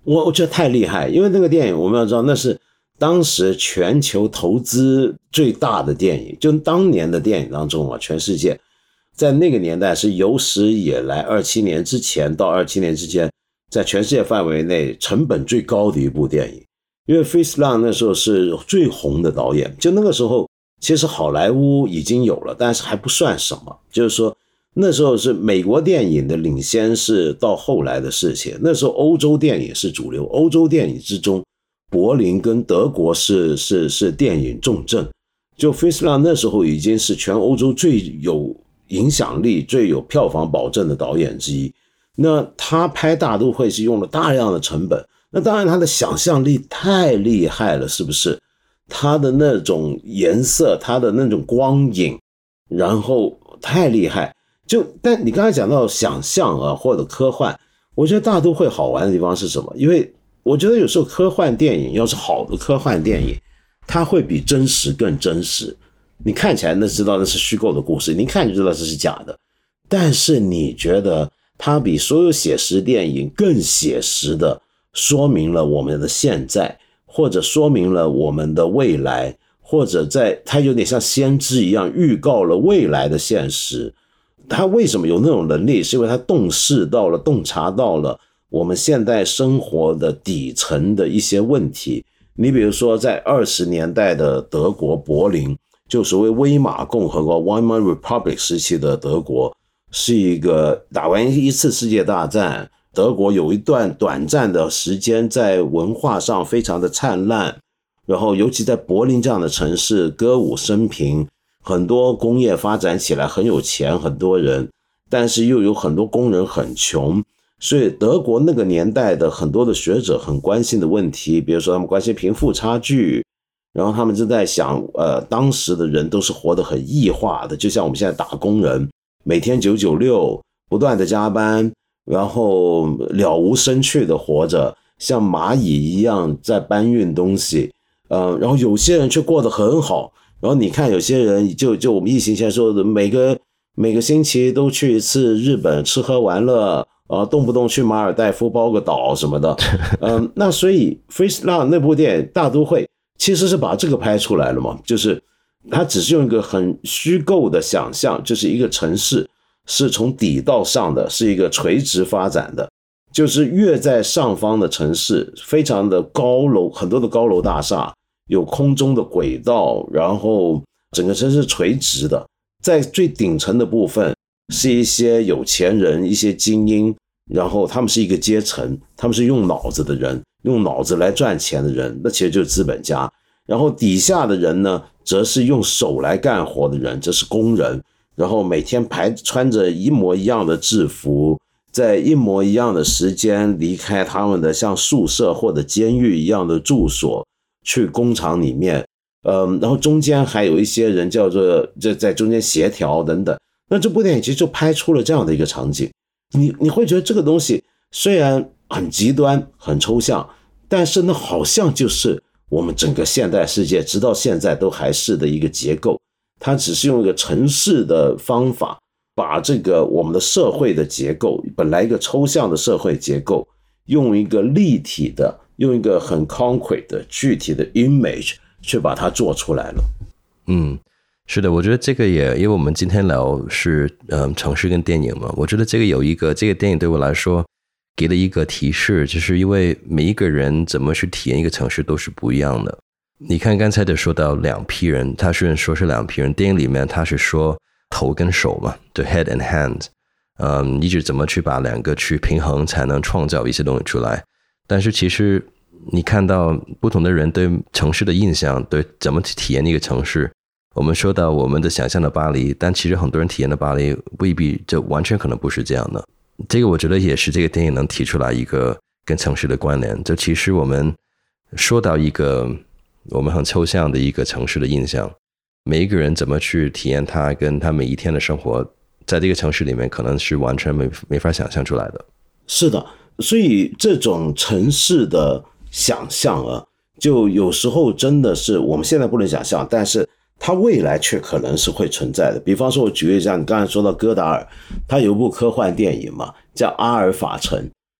我我觉得太厉害，因为那个电影我们要知道那是当时全球投资最大的电影，就当年的电影当中啊，全世界在那个年代是有史以来二七年之前到二七年之间，在全世界范围内成本最高的一部电影。因为 Fritz Lang 那时候是最红的导演，就那个时候其实好莱坞已经有了，但是还不算什么，就是说那时候是美国电影的领先是到后来的事情，那时候欧洲电影是主流，欧洲电影之中柏林跟德国是是是电影重镇，就 Fritz Lang 那时候已经是全欧洲最有影响力最有票房保证的导演之一。那他拍大都会是用了大量的成本，那当然他的想象力太厉害了，是不是？他的那种颜色，他的那种光影，然后太厉害。就但你刚才讲到想象啊或者科幻，我觉得大都会好玩的地方是什么？因为我觉得有时候科幻电影要是好的科幻电影，它会比真实更真实。你看起来那知道那是虚构的故事，你看就知道这是假的，但是你觉得它比所有写实电影更写实的说明了我们的现在，或者说明了我们的未来，或者在它有点像先知一样预告了未来的现实。他为什么有那种能力？是因为他洞视到了洞察到了我们现代生活的底层的一些问题。你比如说在二十年代的德国柏林，就所谓威玛共和国 Weimar Republic 时期的德国，是一个打完一次世界大战，德国有一段短暂的时间在文化上非常的灿烂，然后尤其在柏林这样的城市歌舞升平，很多工业发展起来，很有钱，很多人，但是又有很多工人很穷，所以德国那个年代的很多的学者很关心的问题，比如说他们关心贫富差距，然后他们就在想呃，当时的人都是活得很异化的，就像我们现在打工人每天九九六不断的加班，然后了无生趣的活着，像蚂蚁一样在搬运东西，呃，然后有些人却过得很好，然后你看有些人就就我们疫情前说的，每个每个星期都去一次日本吃喝玩乐，呃，动不动去马尔代夫包个岛什么的，嗯、呃，那所以 Fritz Lang 那部电影《大都会》其实是把这个拍出来了嘛，就是他只是用一个很虚构的想象，就是一个城市是从底到上的，是一个垂直发展的，就是越在上方的城市非常的高楼，很多的高楼大厦，有空中的轨道，然后整个城市垂直的，在最顶层的部分是一些有钱人，一些精英，然后他们是一个阶层，他们是用脑子的人，用脑子来赚钱的人，那其实就是资本家。然后底下的人呢，则是用手来干活的人，这是工人，然后每天排穿着一模一样的制服，在一模一样的时间离开他们的像宿舍或者监狱一样的住所，去工厂里面，嗯，然后中间还有一些人叫做就在中间协调等等。那这部电影其实就拍出了这样的一个场景，你你会觉得这个东西虽然很极端很抽象，但是呢好像就是我们整个现代世界直到现在都还是的一个结构，它只是用一个程式的方法，把这个我们的社会的结构，本来一个抽象的社会结构，用一个立体的，用一个很 concrete 的具体的 image 去把它做出来了。
嗯，是的，我觉得这个也因为我们今天聊是嗯城市跟电影嘛，我觉得这个有一个这个电影对我来说给了一个提示，就是因为每一个人怎么去体验一个城市都是不一样的。你看刚才的说到两批人，他虽然说是两批人，电影里面他是说头跟手嘛，对 head and hand， 嗯，一直怎么去把两个去平衡才能创造一些东西出来。但是其实你看到不同的人对城市的印象，对怎么去体验一个城市，我们说到我们的想象的巴黎，但其实很多人体验的巴黎未必就完全可能不是这样的。这个我觉得也是这个电影能提出来一个跟城市的关联，就其实我们说到一个我们很抽象的一个城市的印象，每一个人怎么去体验它，跟他每一天的生活在这个城市里面可能是完全没没法想象出来的。
是的，所以这种城市的想象啊，就有时候真的是我们现在不能想象，但是它未来却可能是会存在的。比方说我举例一下，你刚才说到戈达尔，他有一部科幻电影嘛，叫《阿尔法城》，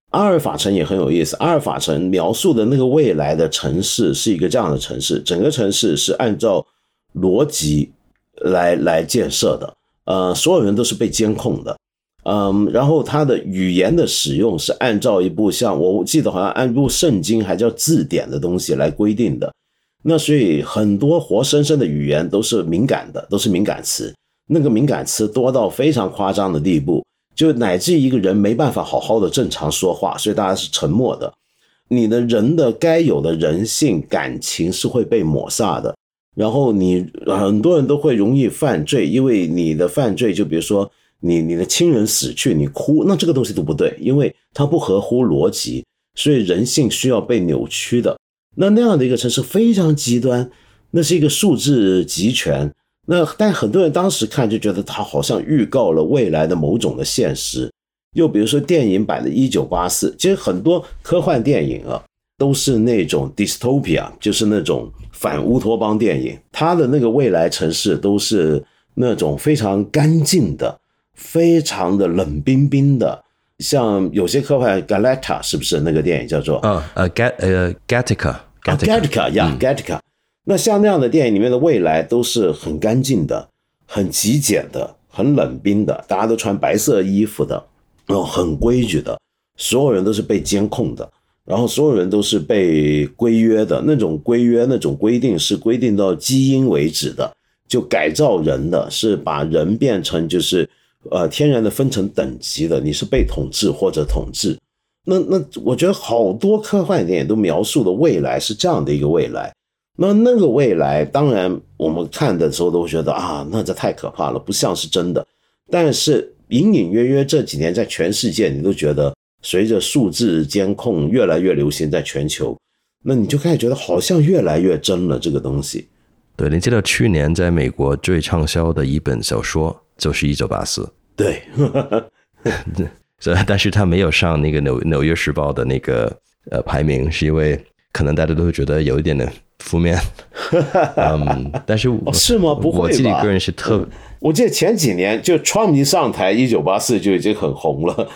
阿尔法城也很有意思，阿尔法城描述的那个未来的城市是一个这样的城市，整个城市是按照逻辑来来建设的，呃，所有人都是被监控的，嗯，然后它的语言的使用是按照一部像我记得好像按部圣经还叫字典的东西来规定的，那所以很多活生生的语言都是敏感的，都是敏感词，那个敏感词多到非常夸张的地步，就乃至一个人没办法好好的正常说话，所以大家是沉默的。你的人的该有的人性感情是会被抹煞的，然后你很多人都会容易犯罪，因为你的犯罪就比如说你你的亲人死去你哭，那这个东西都不对，因为它不合乎逻辑，所以人性需要被扭曲的。那那样的一个城市非常极端，那是一个数字集权，那但很多人当时看就觉得它好像预告了未来的某种的现实。又比如说电影版的一九八四，其实很多科幻电影啊都是那种 dystopia， 就是那种反乌托邦电影，它的那个未来城市都是那种非常干净的，非常的冷冰冰的，像有些科幻 Galacta 是不是那个电影叫做
呃呃 Gat 呃 Gattaca
Gattaca 呀 Gattaca， 那像那样的电影里面的未来都是很干净的，很极简的，很冷冰的，大家都穿白色衣服的，然后很规矩的，所有人都是被监控的，然后所有人都是被规约的，那种规约那种规定是规定到基因为止的，就改造人的，是把人变成就是呃天然的分成等级的，你是被统治或者统治。那那我觉得好多科幻电影都描述的未来是这样的一个未来，那那个未来当然我们看的时候都觉得啊，那这太可怕了，不像是真的，但是隐隐约约这几年在全世界你都觉得随着数字监控越来越流行在全球，那你就开始觉得好像越来越真了这个东西。
对，你记得去年在美国最畅销的一本小说就是一九八四。
对
但是它没有上那个纽纽约时报的那个呃排名，是因为可能大家都会觉得有一点的负面。嗯，但是我、
哦、是吗？不会吧？
我自己个人是特、嗯，
我记得前几年就 Trump 一上台，一九八四就已经很红了。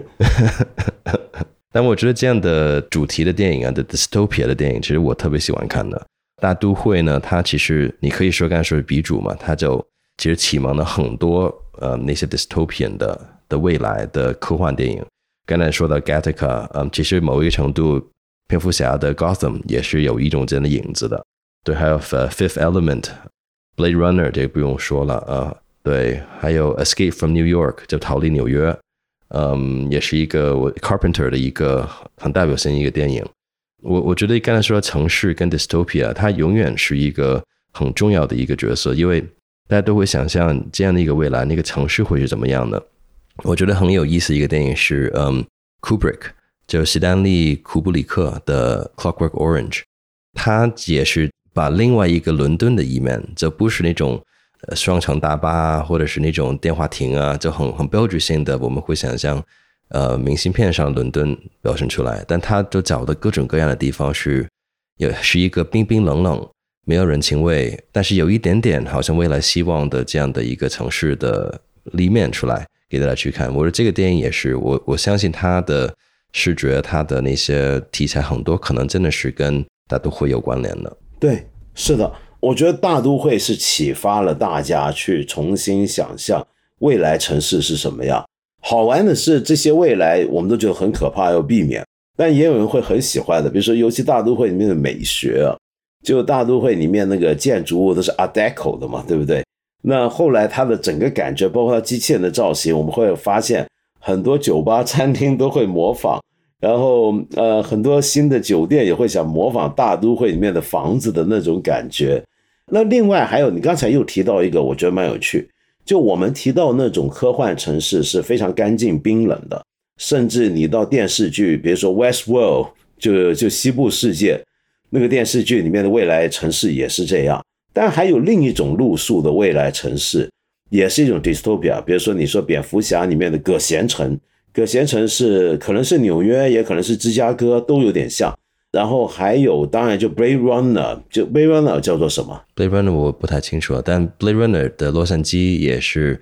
但我觉得这样的主题的电影啊，的 dystopia 的电影，其实我特别喜欢看的。大都会呢，它其实你可以说刚才说是鼻祖嘛，它就其实启蒙了很多呃那些 dystopian 的。的未来的科幻电影，刚才说到 Gattaca， 嗯，其实某一个程度，蝙蝠侠的 Gotham 也是有一种这样的影子的。对，还有 Fifth Element、Blade Runner 这个不用说了啊、呃。对，还有 Escape from New York 就逃离纽约，嗯，也是一个 Carpenter 的一个很代表性的一个电影。我我觉得刚才说城市跟 dystopia， 它永远是一个很重要的一个角色，因为大家都会想象这样的一个未来，那个城市会是怎么样的。我觉得很有意思的一个电影是嗯 Kubrick， 就史丹利库布里克的 Clockwork Orange， 他也是把另外一个伦敦的一面，就不是那种呃双层大巴啊，或者是那种电话亭啊，就很很标志性的我们会想象呃明信片上伦敦表现出来，但他就找的各种各样的地方是也是一个冰冰冷冷没有人情味，但是有一点点好像未来希望的这样的一个城市的立面出来给大家去看。我觉得这个电影也是，我我相信它的视觉，它的那些题材很多可能真的是跟大都会有关联的。
对，是的，我觉得大都会是启发了大家去重新想象未来城市是什么样。好玩的是，这些未来我们都觉得很可怕，要避免，但也有人会很喜欢的，比如说尤其大都会里面的美学啊，就大都会里面那个建筑物都是 Art Deco 的嘛，对不对？那后来它的整个感觉，包括它机器人的造型，我们会发现很多酒吧餐厅都会模仿，然后呃很多新的酒店也会想模仿大都会里面的房子的那种感觉。那另外还有你刚才又提到一个我觉得蛮有趣，就我们提到那种科幻城市是非常干净冰冷的，甚至你到电视剧比如说 Westworld 就就西部世界那个电视剧里面的未来城市也是这样。但还有另一种路数的未来城市，也是一种 dystopia， 比如说你说蝙蝠侠里面的葛咸城，葛咸城是可能是纽约，也可能是芝加哥，都有点像。然后还有当然就 Blade Runner， 就 Blade Runner 叫做什么
Blade Runner 我不太清楚，但 Blade Runner 的洛杉矶也是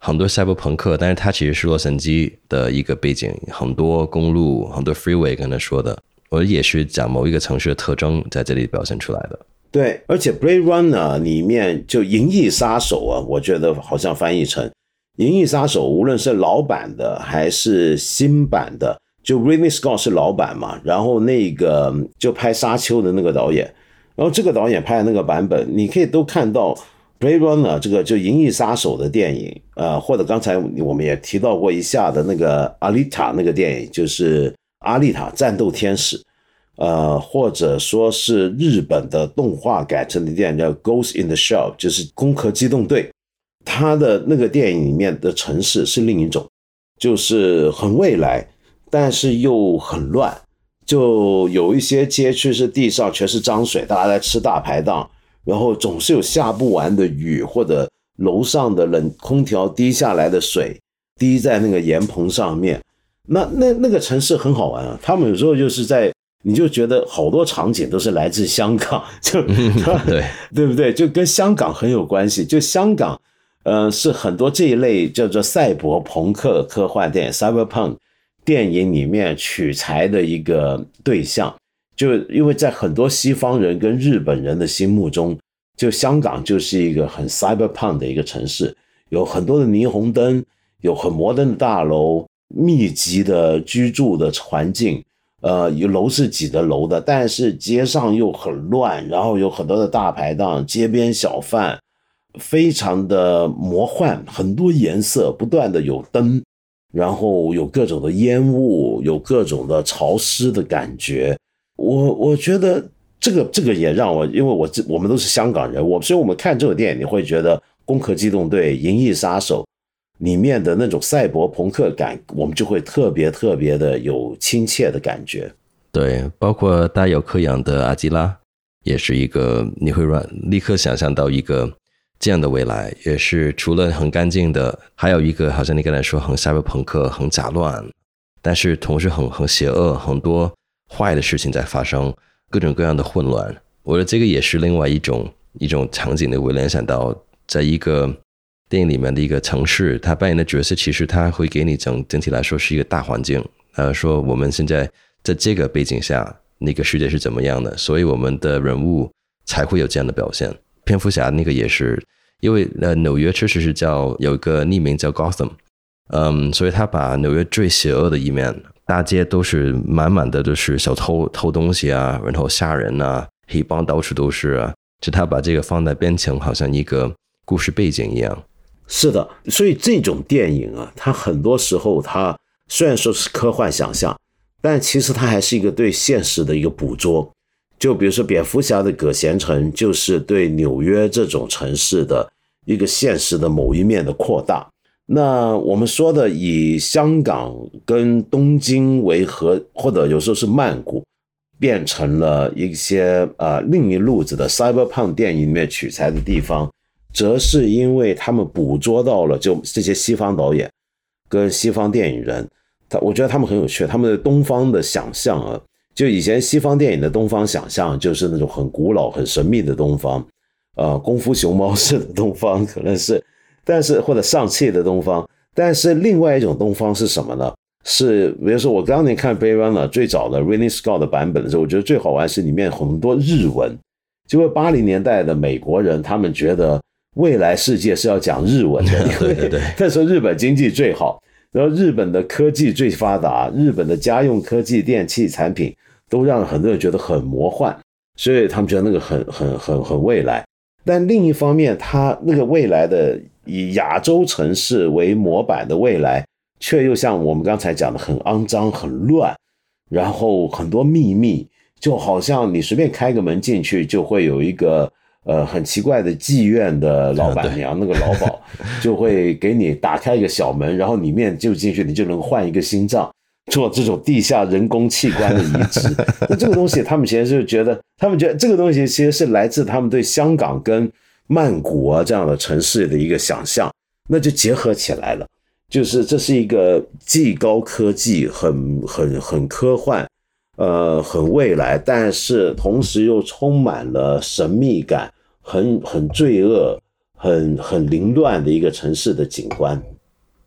很多赛博朋克，但是它其实是洛杉矶的一个背景，很多公路，很多 freeway 跟他说的，我也是讲某一个城市的特征在这里表现出来的。
对，而且 Blade Runner 里面就银翼杀手啊，我觉得好像翻译成银翼杀手，无论是老版的还是新版的，就 Ridley Scott 是老版嘛，然后那个就拍沙丘的那个导演，然后这个导演拍的那个版本，你可以都看到 Blade Runner 这个就银翼杀手的电影，呃，或者刚才我们也提到过一下的那个阿丽塔那个电影，就是阿丽塔战斗天使。呃，或者说是日本的动画改成的电影叫 Ghost in the Shell， 就是攻壳机动队，它的那个电影里面的城市是另一种，就是很未来，但是又很乱，就有一些街区是地上全是脏水，大家在吃大排档，然后总是有下不完的雨，或者楼上的冷空调滴下来的水滴在那个檐棚上面，那那那个城市很好玩啊，他们有时候就是在你就觉得好多场景都是来自香港，就
对
对不对？就跟香港很有关系。就香港，呃，是很多这一类叫做赛博朋克科幻电影 （cyberpunk） 电影里面取材的一个对象。就因为在很多西方人跟日本人的心目中，就香港就是一个很 cyberpunk 的一个城市，有很多的霓虹灯，有很摩登的大楼，密集的居住的环境。呃，有楼是挤的楼的，但是街上又很乱，然后有很多的大排档、街边小贩，非常的魔幻，很多颜色，不断的有灯，然后有各种的烟雾，有各种的潮湿的感觉。我我觉得这个这个也让我，因为我我们都是香港人，我所以我们看这个电影，你会觉得《攻壳机动队》《银翼杀手》里面的那种赛博朋克感，我们就会特别特别的有亲切的感觉。
对，包括大有克洋的阿基拉，也是一个你会让立刻想象到一个这样的未来，也是除了很干净的，还有一个好像你刚才说很赛博朋克、很杂乱，但是同时很很邪恶，很多坏的事情在发生，各种各样的混乱。我觉得这个也是另外一种一种场景的，我联想到在一个电影里面的一个城市，他扮演的角色其实他会给你整整体来说是一个大环境，呃，说我们现在在这个背景下，那个世界是怎么样的，所以我们的人物才会有这样的表现。蝙蝠侠那个也是，因为呃纽约确实是叫有一个匿名叫 Gotham， 嗯，所以他把纽约最邪恶的一面，大街都是满满的都是小偷偷东西啊，然后杀人啊，黑帮到处都是啊，就他把这个放在边城，好像一个故事背景一样。
是的，所以这种电影啊，它很多时候它虽然说是科幻想象，但其实它还是一个对现实的一个捕捉。就比如说蝙蝠侠的葛咸城，就是对纽约这种城市的一个现实的某一面的扩大。那我们说的以香港跟东京为核，或者有时候是曼谷，变成了一些呃另一路子的 cyberpunk 电影里面取材的地方，则是因为他们捕捉到了就这些西方导演跟西方电影人，他我觉得他们很有趣，他们的东方的想象啊，就以前西方电影的东方想象就是那种很古老很神秘的东方，呃，功夫熊猫式的东方可能是，但是或者上汽的东方，但是另外一种东方是什么呢？是比如说我刚才看 Blade Runner 最早的 Ridley Scott 的版本的时候，我觉得最好玩是里面很多日文，就为八零年代的美国人他们觉得未来世界是要讲日文的，
对对对，
那时候日本经济最好，然后日本的科技最发达，日本的家用科技电器产品都让很多人觉得很魔幻，所以他们觉得那个很很很很未来。但另一方面，它那个未来的以亚洲城市为模板的未来，却又像我们刚才讲的很肮脏很乱，然后很多秘密，就好像你随便开个门进去就会有一个呃很奇怪的妓院的老板娘，那个老鸨就会给你打开一个小门，然后里面就进去你就能换一个心脏，做这种地下人工器官的移植。那这个东西他们其实就觉得他们觉得这个东西其实是来自他们对香港跟曼谷啊这样的城市的一个想象，那就结合起来了，就是这是一个既高科技很很很科幻呃很未来，但是同时又充满了神秘感，很很罪恶很很凌乱的一个城市的景观。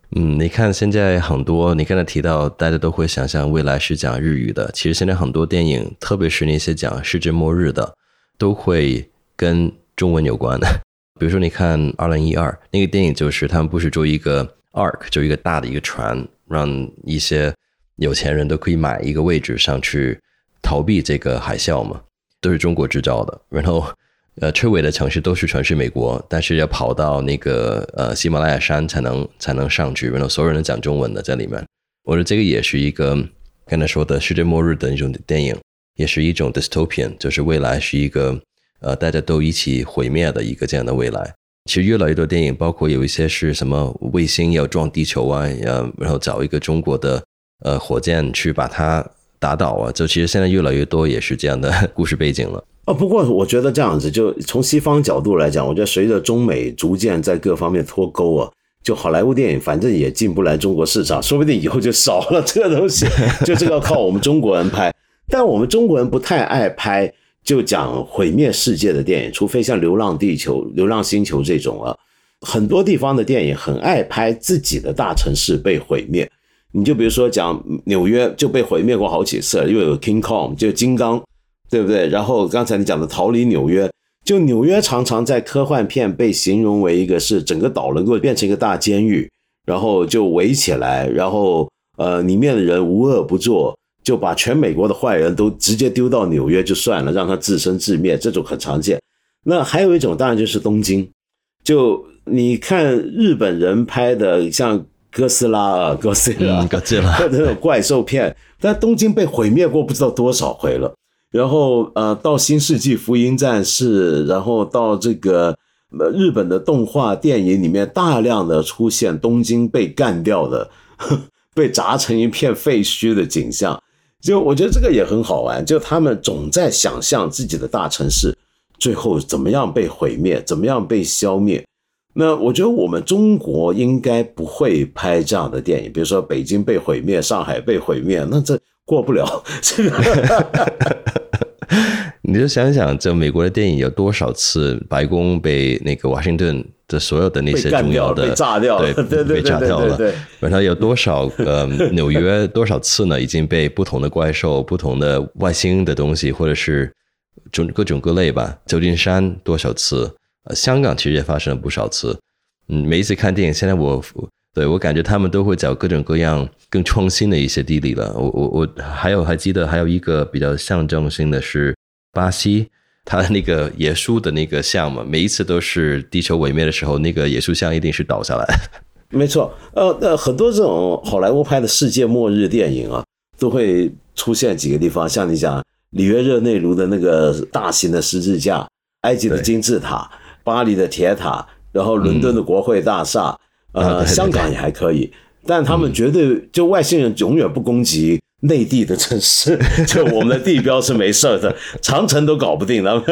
嗯，你看现在很多，你刚才提到大家都会想象未来是讲日语的，其实现在很多电影，特别是那些讲世界末日的，都会跟中文有关的。比如说你看二零一二那个电影，就是他们不是做一个 ark， 就一个大的一个船，让一些有钱人都可以买一个位置上去逃避这个海啸嘛，都是中国制造的。然后呃，车尾的城市都是全是美国，但是要跑到那个呃喜马拉雅山才能才能上去，然后所有人都讲中文的在里面。我觉得这个也是一个刚才说的世界末日的那种电影，也是一种 dystopian， 就是未来是一个呃大家都一起毁灭的一个这样的未来。其实越来越多电影，包括有一些是什么卫星要撞地球啊，呃，然后找一个中国的呃火箭去把它打倒啊，就其实现在越来越多也是这样的故事背景了。
哦，不过我觉得这样子，就从西方角度来讲，我觉得随着中美逐渐在各方面脱钩啊，就好莱坞电影反正也进不来中国市场，说不定以后就少了这个东西，就这个要靠我们中国人拍。但我们中国人不太爱拍就讲毁灭世界的电影，除非像《流浪地球》《流浪星球》这种啊，很多地方的电影很爱拍自己的大城市被毁灭。你就比如说讲纽约就被毁灭过好几次了，又有 King Kong 就金刚，对不对？然后刚才你讲的逃离纽约，就纽约常常在科幻片被形容为一个是整个岛能够变成一个大监狱，然后就围起来，然后呃里面的人无恶不作，就把全美国的坏人都直接丢到纽约就算了，让他自生自灭，这种很常见。那还有一种当然就是东京，就你看日本人拍的像哥斯拉啊，哥斯拉，
嗯，哥斯拉
这种怪兽片，但东京被毁灭过不知道多少回了。然后呃，到新世纪福音战士，然后到这个呃日本的动画电影里面，大量的出现东京被干掉的，呵被砸成一片废墟的景象。就我觉得这个也很好玩，就他们总在想象自己的大城市最后怎么样被毁灭，怎么样被消灭。那我觉得我们中国应该不会拍这样的电影，比如说北京被毁灭，上海被毁灭，那这过不了这个。
你就想想，这美国的电影有多少次白宫被那个华盛顿的所有的那些重要的
被炸掉了，
对对对，被炸掉了。然后有多少呃纽约多少次呢？已经被不同的怪兽、不同的外星的东西，或者是各种各类吧。旧金山多少次？呃，香港其实也发生了不少次。嗯，每一次看电影，现在我对我感觉他们都会找各种各样更创新的一些地理了。我我我还有还记得还有一个比较象征性的是巴西，他那个耶稣的那个像嘛，每一次都是地球毁灭的时候，那个耶稣像一定是倒下来。
没错，呃呃，很多这种好莱坞拍的世界末日电影啊，都会出现几个地方，像你讲里约热内卢的那个大型的十字架，埃及的金字塔，巴黎的铁塔，然后伦敦的国会大厦。嗯呃，香港也还可以，但他们绝对就外星人永远不攻击内地的城市，就我们的地标是没事的，长城都搞不定了。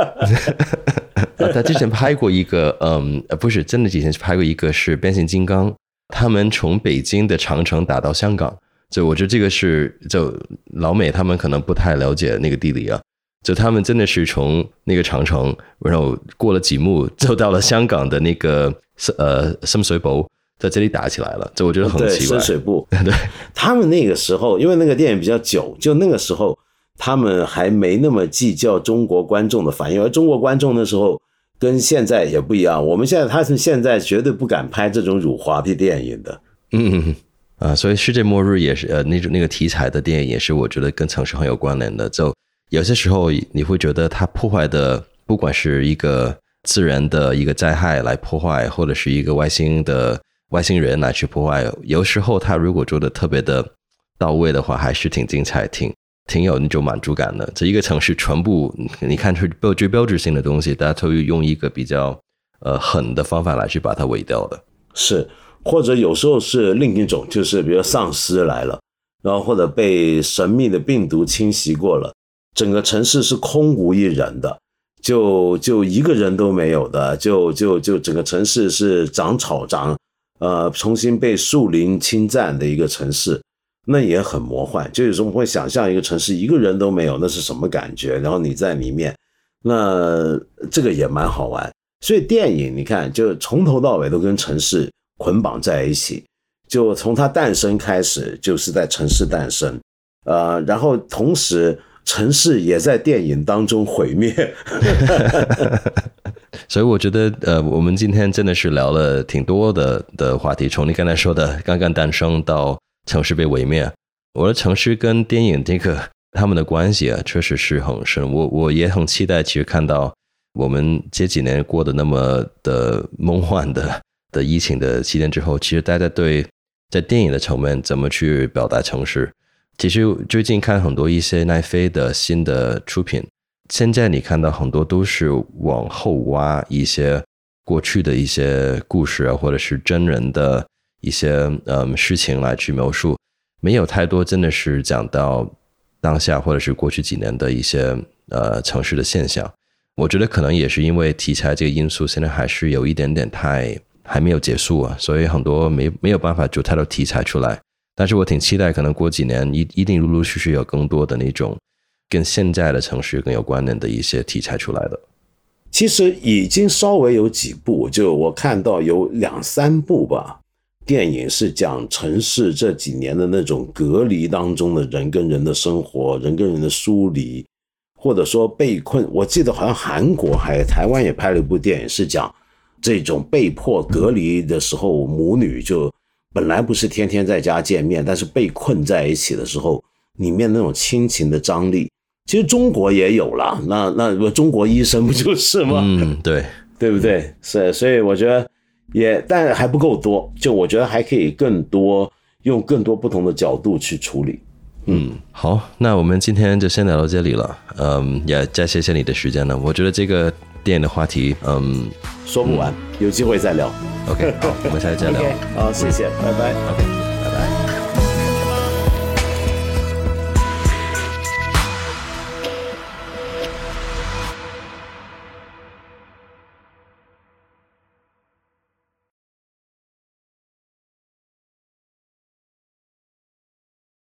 他之前拍过一个，嗯，不是真的，之前拍过一个是变形金刚，他们从北京的长城打到香港，就我觉得这个是就老美他们可能不太了解那个地理啊。就他们真的是从那个长城，然后过了几幕，就到了香港的那个呃深水埗，在这里打起来了。这我觉得很奇怪。
对，深水埗。
对，
他们那个时候，因为那个电影比较久，就那个时候他们还没那么计较中国观众的反应，而中国观众那时候跟现在也不一样。我们现在他是现在绝对不敢拍这种辱华的电影的。
嗯啊，所以世界末日也是呃那种那个题材的电影，也是我觉得跟城市很有关联的。就有些时候你会觉得它破坏的，不管是一个自然的一个灾害来破坏，或者是一个外星的外星人来去破坏，有时候它如果做的特别的到位的话，还是挺精彩，挺挺有那种满足感的。这一个城市全部你看出最标志性的东西，大家都会用一个比较呃狠的方法来去把它毁掉的。
是，或者有时候是另一种，就是比如丧尸来了，然后或者被神秘的病毒侵袭过了。整个城市是空无一人的，就就一个人都没有的，就就就整个城市是长草长，呃，重新被树林侵占的一个城市，那也很魔幻。就有时候会想象一个城市一个人都没有，那是什么感觉？然后你在里面，那这个也蛮好玩。所以电影你看，就从头到尾都跟城市捆绑在一起。 就从它诞生开始，就是在城市诞生，呃，然后同时城市也在电影当中毁灭。
所以我觉得，呃，我们今天真的是聊了挺多的的话题，从你刚才说的刚刚诞生到城市被毁灭，我的城市跟电影这个他们的关系啊，确实是很深。我我也很期待，其实看到我们这几年过得那么的梦幻的的疫情的期间之后，其实大家对在电影的层面怎么去表达城市。其实最近看很多一些奈飞的新的出品，现在你看到很多都是往后挖一些过去的一些故事啊，或者是真人的一些嗯事情来去描述，没有太多真的是讲到当下或者是过去几年的一些呃城市的现象。我觉得可能也是因为题材这个因素，现在还是有一点点太还没有结束啊，所以很多没没有办法做太多题材出来。但是我挺期待，可能过几年一一定陆陆续续有更多的那种跟现在的城市更有关联的一些题材出来的。
其实已经稍微有几部，就我看到有两三部吧，电影是讲城市这几年的那种隔离当中的人跟人的生活，人跟人的疏离，或者说被困。我记得好像韩国还台湾也拍了一部电影，是讲这种被迫隔离的时候，母女就本来不是天天在家见面，但是被困在一起的时候，里面那种亲情的张力，其实中国也有啦。那那中国医生不就是吗？
嗯，对，
对不对？是，所以我觉得也，但还不够多。就我觉得还可以更多，用更多不同的角度去处理。
嗯，好，那我们今天就先聊到这里了。嗯，也再谢谢你的时间了。我觉得这个电影的话题，嗯，
说不完，嗯、有机会再聊。
OK， 好，我们下次再聊。
OK， 好，谢谢，拜拜。
OK。